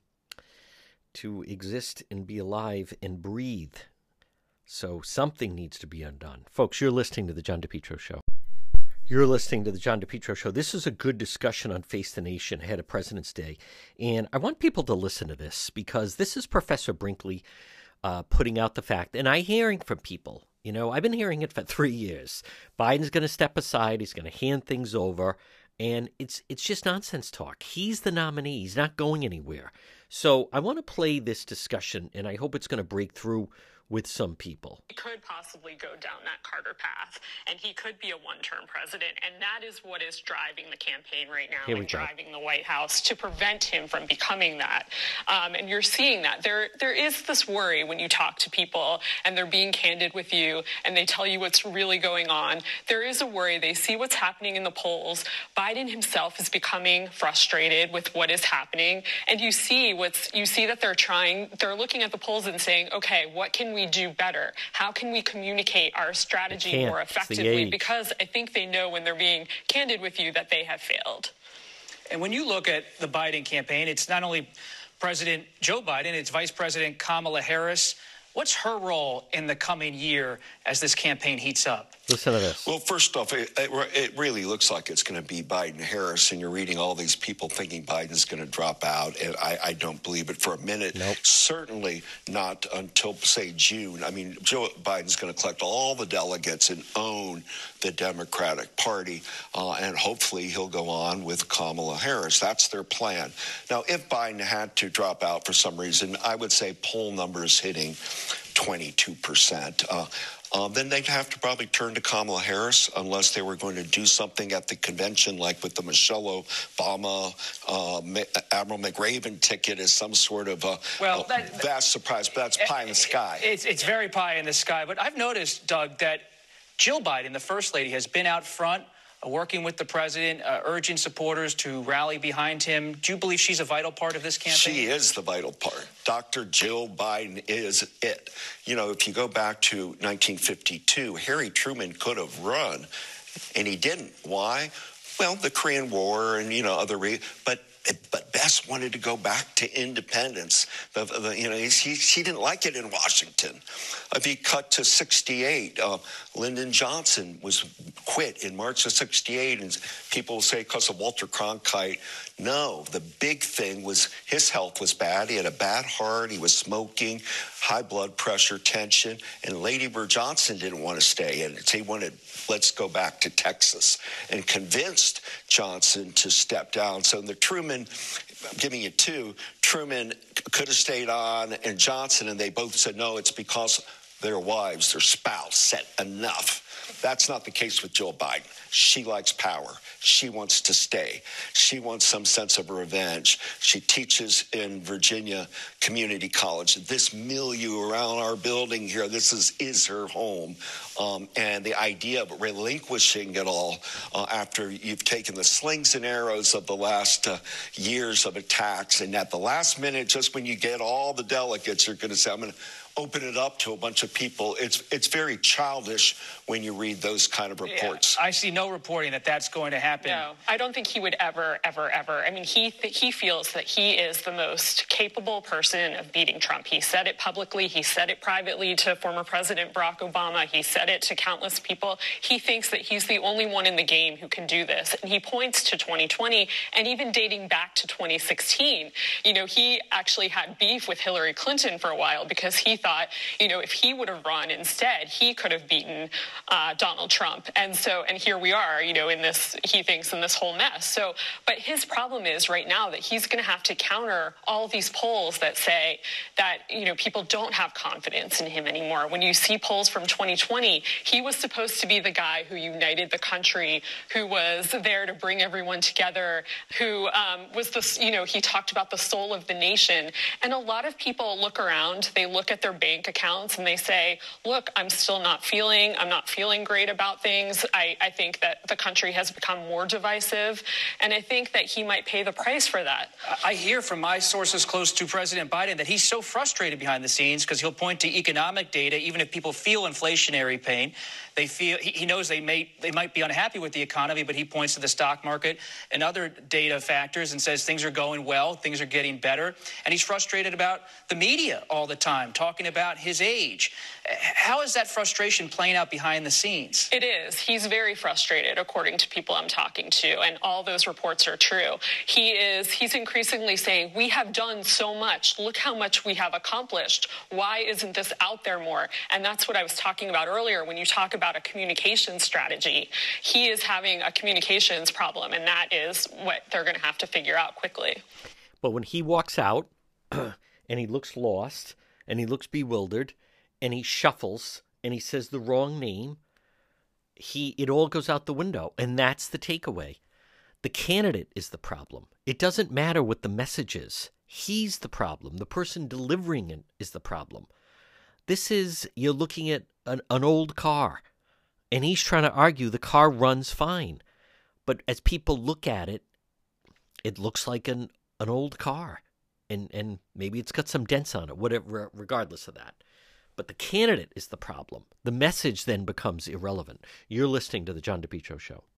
exist and be alive and breathe. So something needs to be undone. Folks, you're listening to The John DePetro Show. You're listening to The John DePetro Show. This is a good discussion on Face the Nation ahead of President's Day. And I want people to listen to this because this is Professor Brinkley putting out the fact. And I'm hearing from people, you know, I've been hearing it for 3 years. Biden's going to step aside. He's going to hand things over. And it's just nonsense talk. He's the nominee. He's not going anywhere. So I want to play this discussion, and I hope it's going to break through with some people. He could possibly go down that Carter path, and he could be a one-term president, and that is what is driving the campaign right now and driving the White House to prevent him from becoming that. And you're seeing that. There is this worry when you talk to people and they're being candid with you and they tell you what's really going on. There is a worry. They see what's happening in the polls. Biden himself is becoming frustrated with what is happening, and you see that they're looking at the polls and saying, okay, what can we do better? How can we communicate our strategy more effectively? Because I think they know when they're being candid with you that they have failed. And when you look at the Biden campaign, it's not only President Joe Biden, it's Vice President Kamala Harris. What's her role in the coming year as this campaign heats up? Listen to this. Well, first off, it really looks like it's going to be Biden-Harris, and you're reading all these people thinking Biden's going to drop out, and I don't believe it for a minute. Nope. Certainly not until, say, June. I mean, Joe Biden's going to collect all the delegates and own the Democratic Party, and hopefully he'll go on with Kamala Harris. That's their plan. Now, if Biden had to drop out for some reason, I would say poll numbers hitting 22%. Then they'd have to probably turn to Kamala Harris unless they were going to do something at the convention, like with the Michelle Obama, Admiral McRaven ticket as some sort of vast surprise. But that's pie in the sky. It's very pie in the sky. But I've noticed, Doug, that Jill Biden, the First Lady, has been out front working with the president, urging supporters to rally behind him. Do you believe she's a vital part of this campaign? She is the vital part. Dr. Jill Biden is it. You know, if you go back to 1952, Harry Truman could have run, and he didn't. Why? Well, the Korean War and, other but Bess wanted to go back to independence. She didn't like it in Washington. If you cut to 68, Lyndon Johnson was quit in March of 68, and people will say because of Walter Cronkite. No, the big thing was his health was bad. He had a bad heart. He was smoking, high blood pressure, tension, and Lady Bird Johnson didn't want to stay in it. He wanted, let's go back to Texas, and convinced Johnson to step down. So the Truman, I'm giving you two, Truman could have stayed on, and Johnson, and they both said, no, it's because their wives, their spouse said enough. That's not the case with Jill Biden. She likes power. She wants to stay. She wants some sense of revenge. She teaches in Virginia Community College. This milieu around our building here, this is her home. And the idea of relinquishing it all after you've taken the slings and arrows of the last years of attacks, and at the last minute, just when you get all the delegates, you're going to say, I'm going to open it up to a bunch of people. It's very childish when you read those kind of reports. Yeah, I see no reporting that that's going to happen. No, I don't think he would ever. I mean, he feels that he is the most capable person of beating Trump. He said it publicly. He said it privately to former President Barack Obama. He said it to countless people. He thinks that he's the only one in the game who can do this. And he points to 2020 and even dating back to 2016. He actually had beef with Hillary Clinton for a while because he thought thought, if he would have run instead, he could have beaten Donald Trump. And here we are, in this, he thinks, in this whole mess. So, but his problem is right now that he's going to have to counter all of these polls that say that, people don't have confidence in him anymore. When you see polls from 2020, he was supposed to be the guy who united the country, who was there to bring everyone together, who was he talked about the soul of the nation. And a lot of people look around, they look at their bank accounts and they say, look, I'm not feeling great about things. I think that the country has become more divisive. And I think that he might pay the price for that. I hear from my sources close to President Biden that he's so frustrated behind the scenes because he'll point to economic data, even if people feel inflationary pain. He knows they might be unhappy with the economy, but he points to the stock market and other data factors and says things are going well, things are getting better. And he's frustrated about the media all the time, talking about his age. How is that frustration playing out behind the scenes? It is. He's very frustrated, according to people I'm talking to, and all those reports are true. He's increasingly saying, we have done so much. Look how much we have accomplished. Why isn't this out there more? And that's what I was talking about earlier. When you talk about a communication strategy, he is having a communications problem, and that is what they're going to have to figure out quickly. But when he walks out and he looks lost and he looks bewildered and he shuffles and he says the wrong name, it all goes out the window. And that's the takeaway. The candidate is the problem. It doesn't matter what the message is. He's the problem. The person delivering it is the problem. You're looking at an old car, and he's trying to argue the car runs fine. But as people look at it, it looks like an old car, and maybe it's got some dents on it, whatever, regardless of that. But the candidate is the problem. The message then becomes irrelevant. You're listening to The John DePetro Show.